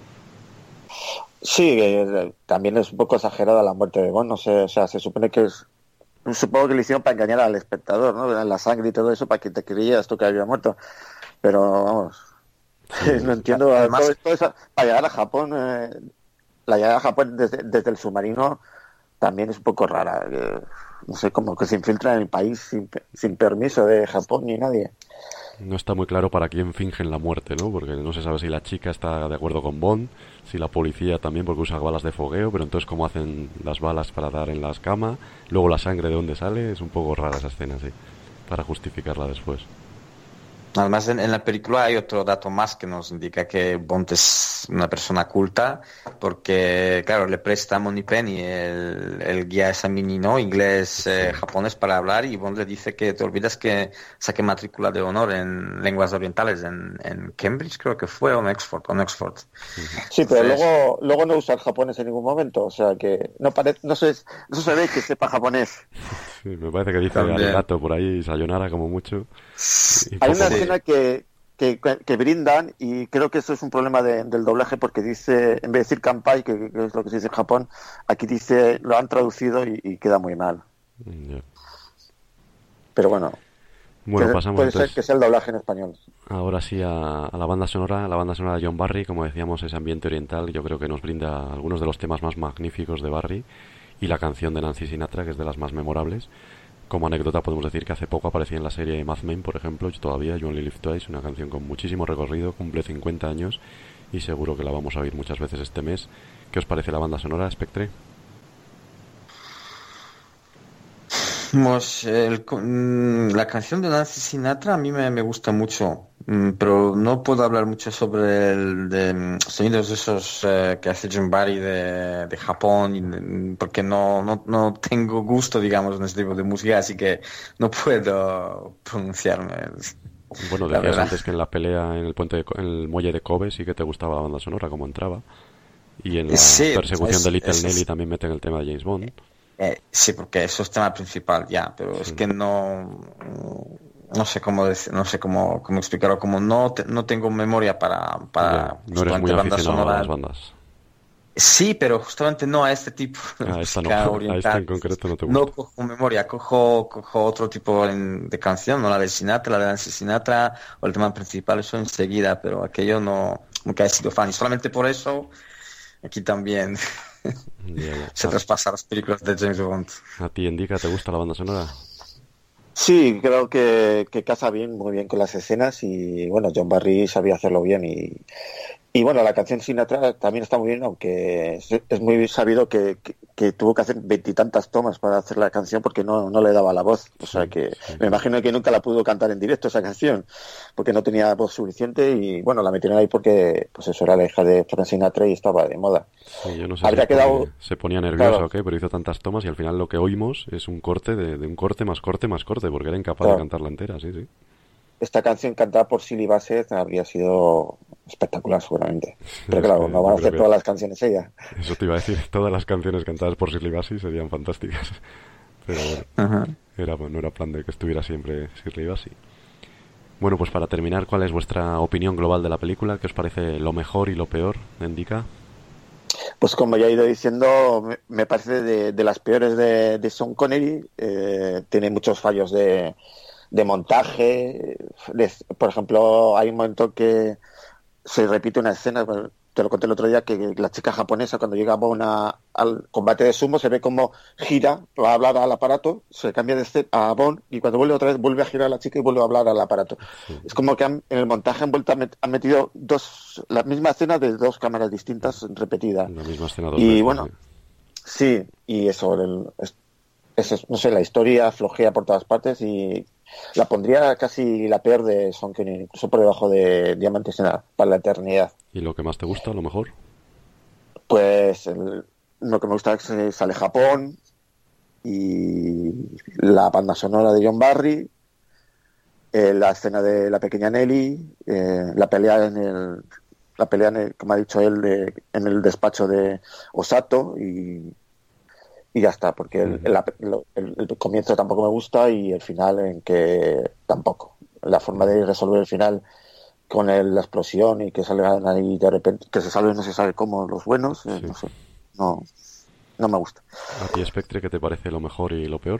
Speaker 3: Sí, eh, también es un poco exagerada la muerte de Bond, no sé, o sea, se supone que es, supongo que lo hicieron para engañar al espectador, ¿no? La sangre y todo eso para que te creías tú que había muerto, pero vamos, no entiendo,
Speaker 20: Además-
Speaker 3: todo, todo eso, para llegar a Japón, eh, la llegada a Japón desde, desde el submarino también es un poco rara, eh, no sé, como que se infiltra en el país sin, sin permiso de Japón ni nadie.
Speaker 2: No está muy claro para quién fingen la muerte, ¿no? Porque no se sabe si la chica está de acuerdo con Bond, si la policía también, porque usa balas de fogueo, pero entonces cómo hacen las balas para dar en las camas, luego la sangre de dónde sale, es un poco rara esa escena, sí, para justificarla después.
Speaker 20: Además, en, en la película hay otro dato más que nos indica que Bond es una persona culta, porque, claro, le presta a Moneypenny el, el guía examini, ¿no? Inglés, eh, japonés para hablar, y Bond le dice que te olvidas que saque matrícula de honor en lenguas orientales en, en Cambridge, creo que fue, o en Oxford, o en Oxford.
Speaker 3: Sí, pero
Speaker 20: Entonces-
Speaker 3: luego luego no usa el japonés en ningún momento, o sea que no parece, no se, no se ve que sepa japonés.
Speaker 2: Sí, me parece que dice
Speaker 20: También.
Speaker 2: arigato por ahí, sayonara como mucho. y
Speaker 3: Hay
Speaker 2: poco
Speaker 3: una
Speaker 2: más.
Speaker 3: escena que, que, que brindan y creo que eso es un problema de- del doblaje porque dice, en vez de decir kanpai, que, que es lo que se dice en Japón, aquí dice, lo han traducido y, y queda muy mal.
Speaker 2: Ya.
Speaker 3: Pero bueno,
Speaker 2: Bueno,
Speaker 3: que-
Speaker 2: pasamos
Speaker 3: puede
Speaker 2: entonces
Speaker 3: ser que sea el doblaje en español.
Speaker 2: ahora sí a, a la banda sonora, la banda sonora de John Barry, como decíamos, ese ambiente oriental, yo creo que nos brinda algunos de los temas más magníficos de Barry y la canción de Nancy Sinatra, que es de las más memorables. Como anécdota podemos decir que hace poco aparecía en la serie Mad Men, por ejemplo, y todavía You Only Live Twice, una canción con muchísimo recorrido, cumple cincuenta años y seguro que la vamos a oír muchas veces este mes. ¿Qué os parece la banda sonora, Spectre?
Speaker 20: Pues, el- mm, la canción de Nancy Sinatra a mí me, me gusta mucho, mm, pero no puedo hablar mucho sobre el de, mm, sonidos esos eh, que hace John Barry de, de Japón, y de- porque no, no, no tengo gusto, digamos, en este tipo de música, así que no puedo pronunciarme.
Speaker 2: Bueno,
Speaker 20: La
Speaker 2: decías
Speaker 20: verdad.
Speaker 2: antes que en la pelea en el puente de Co- en el muelle de Kobe sí que te gustaba la banda sonora, como entraba. Y en la
Speaker 20: Sí,
Speaker 2: persecución
Speaker 20: es-
Speaker 2: de Little
Speaker 20: es-
Speaker 2: Nelly también meten el tema de James Bond.
Speaker 20: Eh, sí, porque eso es tema principal ya, pero es que no, no sé cómo decir, no sé cómo, cómo explicarlo, como no, te- no tengo memoria para, para
Speaker 2: Ya, no eres muy
Speaker 20: justamente banda
Speaker 2: aficionado a
Speaker 20: sonora.
Speaker 2: las bandas.
Speaker 20: Sí, pero justamente no a este tipo de
Speaker 2: A esta no,
Speaker 20: música
Speaker 2: a
Speaker 20: oriental.
Speaker 2: esta en concreto no te gusta.
Speaker 20: No cojo memoria, cojo, cojo otro tipo en- de canción, no la de Sinatra, la de Nancy Sinatra, o el tema principal, eso enseguida, pero aquello no, nunca he sido fan, y solamente por eso aquí también
Speaker 2: Ya, ya.
Speaker 20: se traspasa las películas de James Bond.
Speaker 2: ¿A ti, Indica, te gusta la banda sonora?
Speaker 3: Sí, creo que, que casa bien, muy bien con las escenas y bueno, John Barry sabía hacerlo bien y, Y bueno, la canción Sinatra también está muy bien, aunque es, es muy sabido que, que, que tuvo que hacer veintitantas tomas para hacer la canción porque no, no le daba la voz. O sea que sí. Me imagino que nunca la pudo cantar en directo esa canción porque no tenía voz suficiente y bueno, la metieron ahí porque pues eso era la hija de Frank Sinatra y estaba de moda.
Speaker 2: Sí, yo no sé
Speaker 3: Habría
Speaker 2: si
Speaker 3: quedado...
Speaker 2: se ponía nervioso
Speaker 3: claro.
Speaker 2: o qué, pero hizo tantas tomas y al final lo que oímos es un corte de, de un corte más corte más corte porque era incapaz
Speaker 3: claro.
Speaker 2: de cantarla entera, sí, sí.
Speaker 3: Esta canción cantada por Shirley Bassey habría sido espectacular seguramente. Pero claro, no van a hacer todas las canciones ella.
Speaker 2: Eso te iba a decir, todas las canciones cantadas por Shirley Bassey serían fantásticas. Pero bueno,
Speaker 3: uh-huh.
Speaker 2: era, no era plan de que estuviera siempre Shirley Bassey. Bueno, pues para terminar, ¿cuál es vuestra opinión global de la película? ¿Qué os parece lo mejor y lo peor, Indica?
Speaker 3: Pues como ya he ido diciendo, me, me parece de, de las peores de, de Sean Connery. Eh, tiene muchos fallos de... de montaje, de, por ejemplo, hay un momento que se repite una escena, te lo conté el otro día, que la chica japonesa cuando llega Bond a, al combate de sumo se ve como gira para hablar al aparato, se cambia de escena a Bond y cuando vuelve otra vez vuelve a girar a la chica y vuelve a hablar al aparato. Sí. Es como que han, en el montaje han, vuelto a met, han metido dos la misma escena de dos cámaras distintas repetidas.
Speaker 2: La misma escena dos
Speaker 3: y
Speaker 2: veces,
Speaker 3: bueno, sí, y eso, el, es, es, no sé, la historia flojea por todas partes y la pondría casi la peor de Sean Connery, incluso por debajo de Diamantes para la eternidad.
Speaker 2: ¿Y lo que más te gusta, a lo mejor?
Speaker 3: Pues el, lo que me gusta es que sale Japón y la banda sonora de John Barry, eh, la escena de la pequeña Nelly, eh, la pelea en el, la pelea en el, como ha dicho él, de, en el despacho de Osato y y ya está, porque el, el, el, el comienzo tampoco me gusta y el final en que tampoco. La forma de resolver el final con el, la explosión y que salgan ahí de repente, que se salven no se sabe cómo los buenos, eh, sí. no sé, no, no me gusta.
Speaker 2: ¿A ti, Spectre, qué te parece lo mejor y lo peor?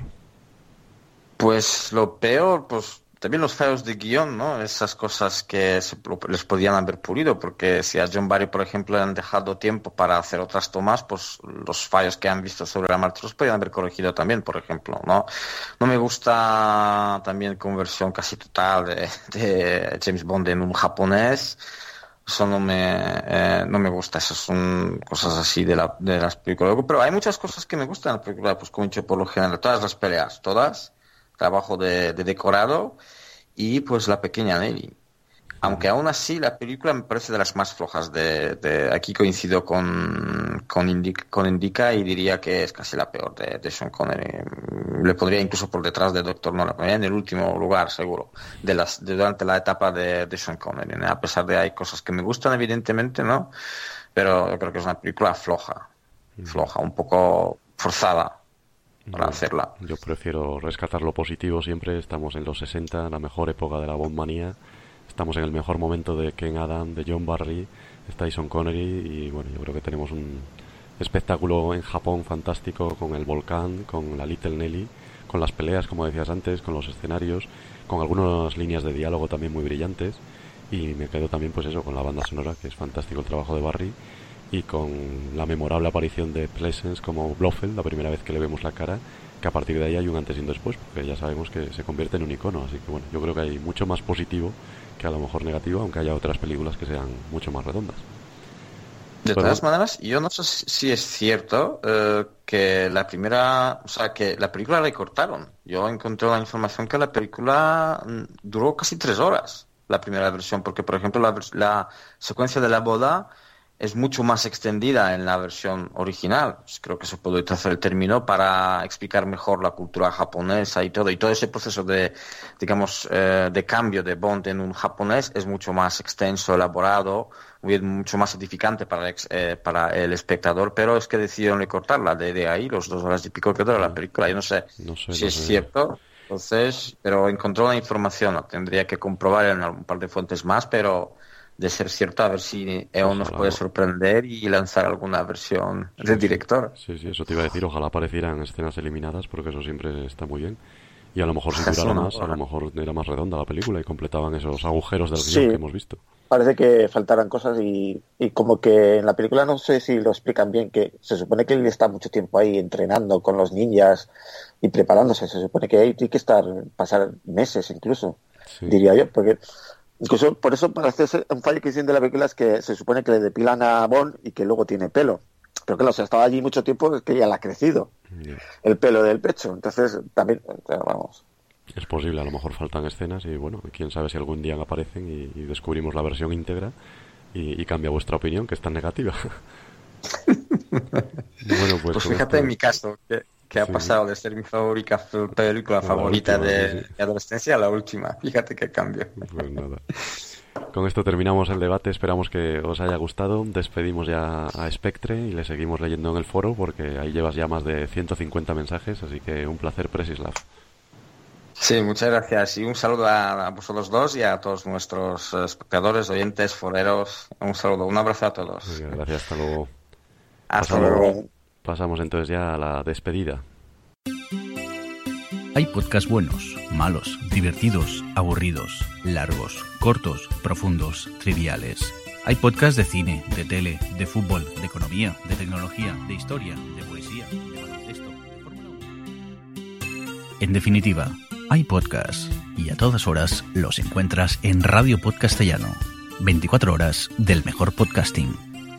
Speaker 20: Pues lo peor, pues también los fallos de guión, ¿no? Esas cosas que se, les podían haber pulido, porque si a John Barry, por ejemplo, le han dejado tiempo para hacer otras tomas, pues los fallos que han visto sobre la marcha los podían haber corregido también, por ejemplo, ¿no? No me gusta también conversión casi total de, de James Bond en un japonés. Eso no me, eh, no me gusta, esas son cosas así de, la, de las películas. Pero hay muchas cosas que me gustan en la película, pues como he dicho, por lo general, todas las peleas, todas. Trabajo de, de decorado y pues la pequeña Nelly. Aunque aún así la película me parece de las más flojas. De, de aquí coincido con, con, Indica, con Indica y diría que es casi la peor de, de Sean Connery. Le pondría incluso por detrás de Doctor No, la pondría en el último lugar, seguro, de las de, durante la etapa de, de Sean Connery, ¿no? A pesar de hay cosas que me gustan, evidentemente, ¿no? Pero yo creo que es una película floja, floja, un poco forzada para
Speaker 2: yo,
Speaker 20: hacerla.
Speaker 2: Yo prefiero rescatar lo positivo siempre. Estamos en los sesenta, la mejor época de la Bondmanía. Estamos en el mejor momento de Ken Adam, de John Barry, está Sean Connery y bueno, yo creo que tenemos un espectáculo en Japón fantástico con el volcán, con la Little Nelly, con las peleas, como decías antes, con los escenarios, con algunas líneas de diálogo también muy brillantes y me quedo también pues eso con la banda sonora, que es fantástico el trabajo de Barry, y con la memorable aparición de Pleasence como Blofeld, la primera vez que le vemos la cara, que a partir de ahí hay un antes y un después, porque ya sabemos que se convierte en un icono, así que bueno, yo creo que hay mucho más positivo que a lo mejor negativo, aunque haya otras películas que sean mucho más redondas.
Speaker 20: De
Speaker 2: Pero,
Speaker 20: todas maneras, yo no sé si es cierto eh, que la primera, o sea, que la película la recortaron. Yo encontré la información que la película duró casi tres horas, la primera versión, porque por ejemplo la, la secuencia de la boda es mucho más extendida en la versión original. Creo que se puede utilizar el término para explicar mejor la cultura japonesa y todo. Y todo ese proceso de, digamos, eh, de cambio de Bond en un japonés es mucho más extenso, elaborado, mucho más edificante para el, eh, para el espectador. Pero es que decidieron recortarla de, de ahí, los dos horas y pico que dura la película. Yo no sé,
Speaker 2: no sé
Speaker 20: si
Speaker 2: no
Speaker 20: es
Speaker 2: sé.
Speaker 20: cierto. Entonces, pero encontró la información. ¿No? Tendría que comprobar en un par de fuentes más, pero de ser cierto, a ver si E O nos puede sorprender y lanzar alguna versión
Speaker 2: sí,
Speaker 20: del
Speaker 2: sí.
Speaker 20: director.
Speaker 2: Sí, sí, eso te iba a decir, ojalá aparecieran escenas eliminadas, porque eso siempre está muy bien. Y a lo mejor si durara más, a lo mejor era más redonda la película y completaban esos agujeros del
Speaker 3: Sí.
Speaker 2: guión que hemos visto.
Speaker 3: Parece que faltaran cosas y, y como que en la película no sé si lo explican bien, que se supone que él está mucho tiempo ahí entrenando con los ninjas y preparándose. Se supone que ahí tiene que estar, pasar meses incluso,
Speaker 2: Sí.
Speaker 3: diría yo, porque Incluso por eso parece ser un fallo que dicen de la película es que se supone que le depilan a Bond y que luego tiene pelo. Pero claro, o sea, estaba allí mucho tiempo, es que ya le ha crecido yeah. el pelo del pecho. Entonces, también, o sea, vamos.
Speaker 2: Es posible, a lo mejor faltan escenas y bueno, quién sabe si algún día aparecen y, y descubrimos la versión íntegra y, y cambia vuestra opinión, que es tan negativa.
Speaker 20: Bueno, pues, pues fíjate esto... en mi caso, que, que ha sí. pasado de ser mi favorita película favorita última, de sí, sí. mi adolescencia a la última. Fíjate qué cambio.
Speaker 2: Pues nada. Con esto terminamos el debate, esperamos que os haya gustado. Despedimos ya a Spectre y le seguimos leyendo en el foro porque ahí llevas ya más de ciento cincuenta mensajes, así que un placer, Presislav.
Speaker 20: Sí, muchas gracias y un saludo a, a vosotros dos y a todos nuestros espectadores, oyentes, foreros. Un saludo, un abrazo a todos.
Speaker 2: Gracias, hasta luego.
Speaker 20: Hasta
Speaker 2: pasamos,
Speaker 20: luego.
Speaker 2: Pasamos entonces ya a la despedida.
Speaker 4: Hay podcasts buenos, malos, divertidos, aburridos, largos, cortos, profundos, triviales. Hay podcasts de cine, de tele, de fútbol, de economía, de tecnología, de historia, de poesía, de baloncesto, de Fórmula uno. En definitiva, hay podcasts y a todas horas los encuentras en Radio Podcastellano. veinticuatro horas del mejor podcasting.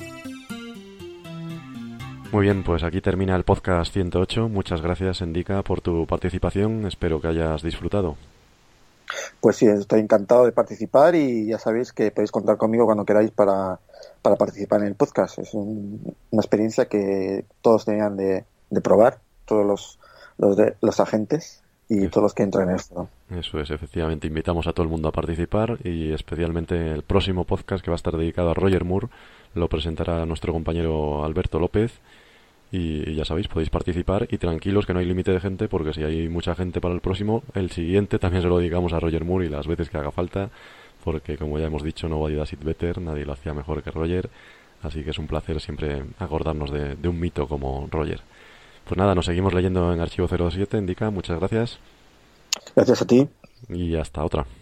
Speaker 2: Muy bien, pues aquí termina el podcast ciento ocho. Muchas gracias, Endika, por tu participación. Espero que hayas disfrutado.
Speaker 3: Pues sí, estoy encantado de participar y ya sabéis que podéis contar conmigo cuando queráis para, para participar en el podcast. Es un, una experiencia que todos tenían de, de probar, todos los, los, de, los agentes y Eso. todos los que entran en el foro.
Speaker 2: Eso es, efectivamente. Invitamos a todo el mundo a participar y especialmente el próximo podcast que va a estar dedicado a Roger Moore lo presentará nuestro compañero Alberto López. Y ya sabéis, podéis participar y tranquilos que no hay límite de gente porque si hay mucha gente para el próximo, el siguiente también se lo dedicamos a Roger Moore y las veces que haga falta porque como ya hemos dicho, nobody does it better, nadie lo hacía mejor que Roger, así que es un placer siempre acordarnos de, de un mito como Roger. Pues nada, nos seguimos leyendo en Archivo cero siete, Endika, muchas gracias.
Speaker 3: Gracias a ti.
Speaker 2: Y hasta otra.